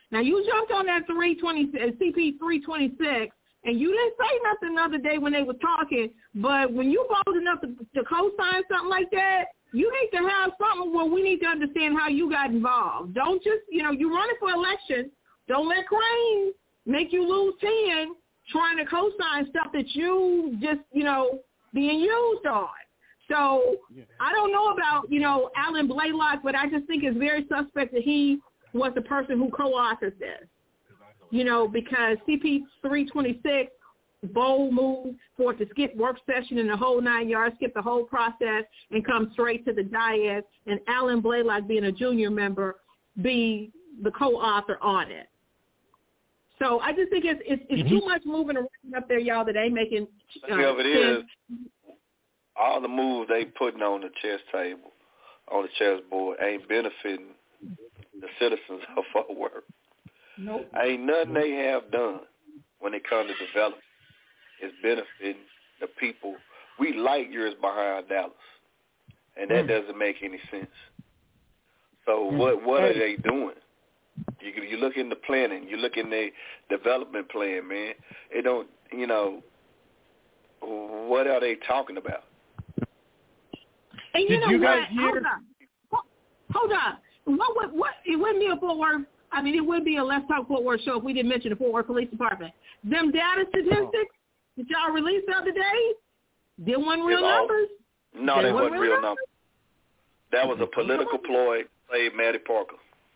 Now, you jumped on that CP 326, and you didn't say nothing the other day when they were talking, but when you bold enough to co-sign something like that, you need to have something where we need to understand how you got involved. Don't just, you're running for election. Don't let Crane make you lose 10 trying to co-sign stuff that you just, being used on. So I don't know about, Alan Blaylock, but I just think it's very suspect that he was the person who co-authored this, because CP 326, bold move for it to skip work session and the whole 9 yards, skip the whole process and come straight to the dais, and Alan Blaylock, being a junior member, be the co-author on it. So I just think it's too much moving around up there, y'all, that ain't making sense. All the moves they putting on the chess table, on the chessboard, ain't benefiting the citizens of Fort Worth. Nope. Ain't nothing they have done when it comes to development is benefiting the people. We light years behind Dallas, and that doesn't make any sense. So what are they doing? You look in the planning, you look in the development plan, man. It don't, what are they talking about? And Did you guys hear? Hold on. What? It wouldn't be a Fort Worth. I mean, it would be a Let's Talk Fort Worth show if we didn't mention the Fort Worth Police Department. Them data statistics that y'all released the other day, they weren't real numbers. No, they weren't real numbers. That was a political ploy to save Maddie Parker.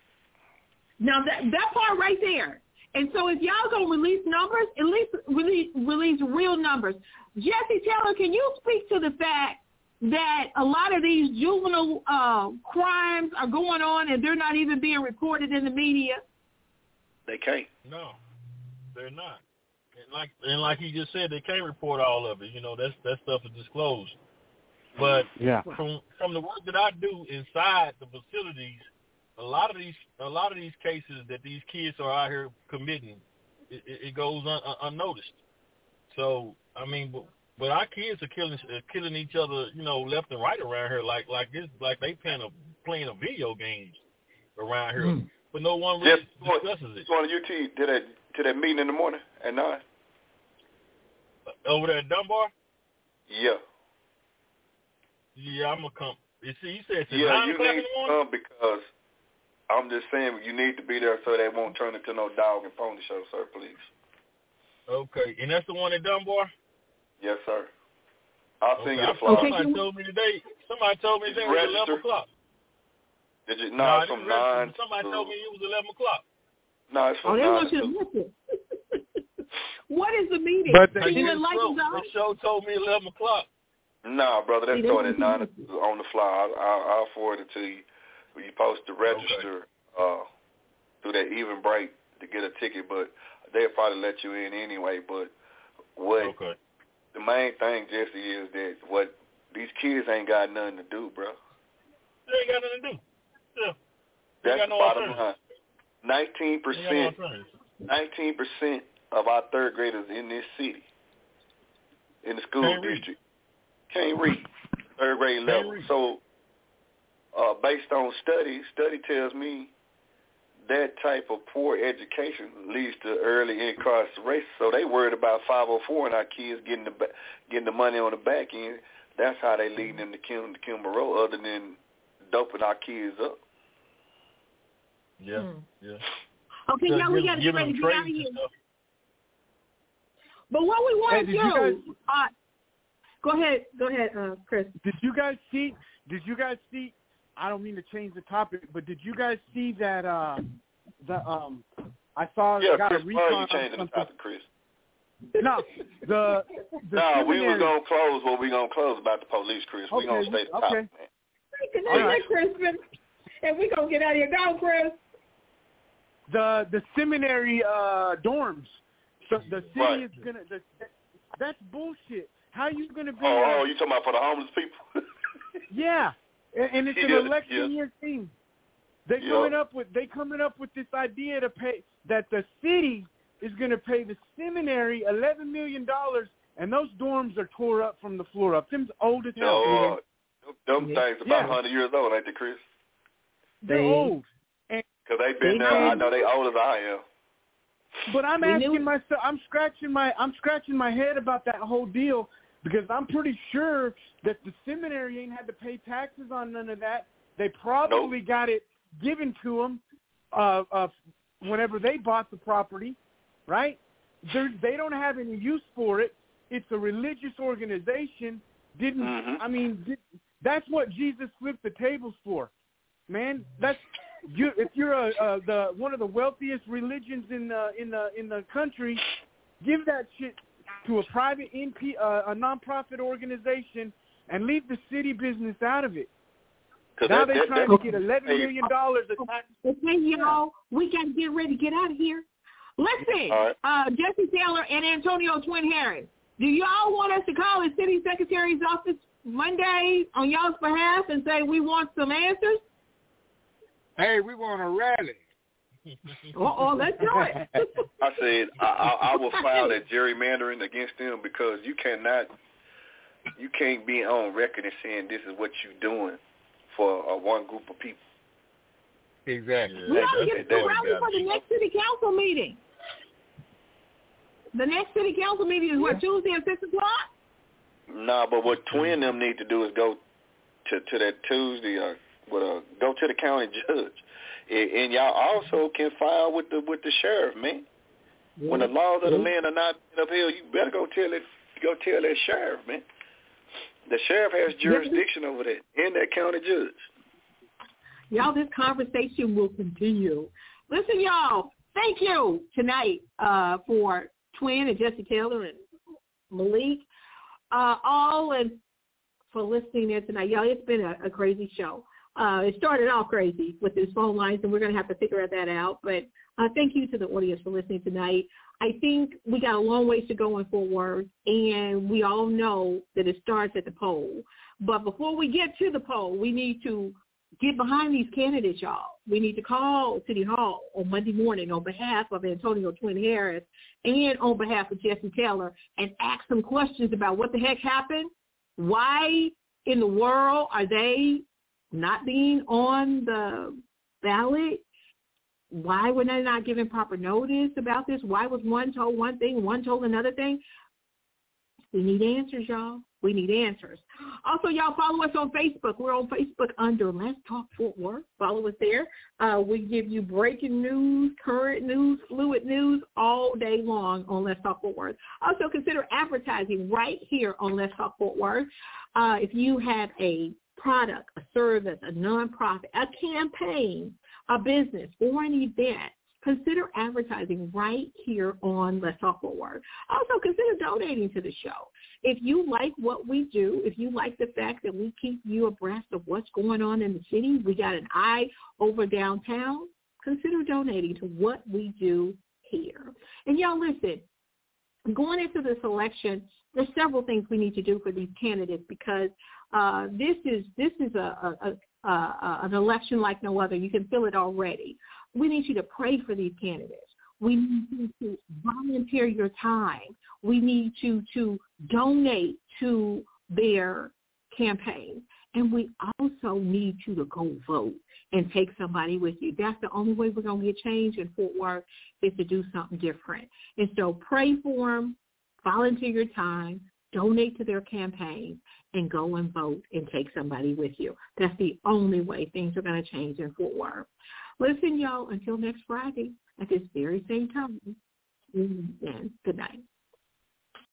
Now, that part right there. And so if y'all going to release numbers, at least release real numbers. Jesse Taylor, can you speak to the fact that a lot of these juvenile crimes are going on and they're not even being reported in the media? They can't. No, they're not. And like you just said, they can't report all of it. That stuff is disclosed. But from the work that I do inside the facilities, a lot of these cases that these kids are out here committing, it goes unnoticed. So I mean, but our kids are killing each other, left and right around here, like they playing a video games around here, but no one really discusses it. Going to UT to that meeting in the morning at 9. Over there at Dunbar? Yeah. Yeah, I'm gonna come. You see, you said it's 9 you o'clock in need the morning? to come because I'm just saying you need to be there so they won't turn into no dog and pony show, sir, please. Okay, and that's the one at Dunbar? Yes, sir. I'll send you the flyer. Somebody told me today it was 11 o'clock. Did you? No, it's from 9. Somebody told me it was 11 o'clock. No, it's from 9. They want you to listen. What is the meeting? But the show told me 11 o'clock. No, brother, that's starting at 9 on the fly. I'll forward it to you. You're supposed to register through that Eventbrite to get a ticket, but they'll probably let you in anyway. But the main thing, Jesse, is that what these kids ain't got nothing to do, bro. They ain't got nothing to do. Yeah. That's the bottom line. 19% of our third graders in this city, in the school district, can't read, third grade level. So based on study tells me that type of poor education leads to early incarceration. So they worried about 504 and our kids getting the money on the back end. That's how they lead them to Kimber Road, other than doping our kids up. Yeah. Okay, now we got to get ready to get out of here. But what we want to do, go ahead, Chris. Did you guys see? I don't mean to change the topic, but did you guys see that? I saw got Chris, a recon. You changing the topic, Chris? No, the we was gonna close what we gonna close about the police, Chris. We gonna stay the topic, man. All right, Chris, and we gonna get out of here. Go, Chris. The seminary dorms. So the city is gonna. That's bullshit. How are you gonna be? Oh, you talking about for the homeless people? Yeah, and it's an election year thing. They coming up with this idea to pay that the city is going to pay the seminary $11 million, and those dorms are tore up from the floor up. Them's old as hell. Them things about 100 years old, ain't they, Chris? They're old. And Because they've been there. I know they older than I am. But I'm asking myself, I'm scratching my head about that whole deal, because I'm pretty sure that the seminary ain't had to pay taxes on none of that. They probably got it given to them whenever they bought the property, right? They don't have any use for it. It's a religious organization. That's what Jesus flipped the tables for, man. If you're one of the wealthiest religions in the country, give that shit to a private a nonprofit organization and leave the city business out of it. Now they're trying to get $11 million a tax. Okay, y'all, we got to get ready to get out of here. Listen, Jesse Taylor and Antonio Twin Harris, do y'all want us to call the city secretary's office Monday on y'all's behalf and say we want some answers? Hey, we want a rally. Let's do it. I said I will file that gerrymandering against them, because you can't be on record and saying this is what you're doing for one group of people. Exactly. We got to get the rally for the next city council meeting. The next city council meeting is what, Tuesday at 6 o'clock? Nah, but what Twin them need to do is go to that Tuesday or go to the county judge, and y'all also can file with the sheriff, man. Yeah. When the laws of the land are not upheld, you better go tell that sheriff, man. The sheriff has jurisdiction over that, and that county judge. Y'all, this conversation will continue. Listen, y'all, thank you tonight for Twin and Jesse Taylor and Malik, and for listening in tonight. Y'all, it's been a crazy show. It started off crazy with these phone lines, and we're going to have to figure that out. But thank you to the audience for listening tonight. I think we got a long ways to go in Fort Worth, and we all know that it starts at the poll. But before we get to the poll, we need to get behind these candidates, y'all. We need to call City Hall on Monday morning on behalf of Antonio Twin Harris and on behalf of Jesse Taylor and ask some questions about what the heck happened. Why in the world are they not being on the ballot? Why were they not given proper notice about this? Why was one told one thing, one told another thing? We need answers, y'all. We need answers. Also, y'all, follow us on Facebook. We're on Facebook under Let's Talk Fort Worth. Follow us there. We give you breaking news, current news, fluid news all day long on Let's Talk Fort Worth. Also, consider advertising right here on Let's Talk Fort Worth. If you have a product, a service, a nonprofit, a campaign, a business, or an event, consider advertising right here on Let's Talk Fort Worth. Also, consider donating to the show. If you like what we do, if you like the fact that we keep you abreast of what's going on in the city, we got an eye over downtown, consider donating to what we do here. And y'all, listen, going into this election, there's several things we need to do for these candidates, because this is an election like no other. You can feel it already. We need you to pray for these candidates. We need you to volunteer your time. We need you to donate to their campaign. And we also need you to go vote and take somebody with you. That's the only way we're going to get change in Fort Worth, is to do something different. And so pray for them, volunteer your time, donate to their campaign, and go and vote and take somebody with you. That's the only way things are going to change in Fort Worth. Listen, y'all, until next Friday at this very same time, and good night.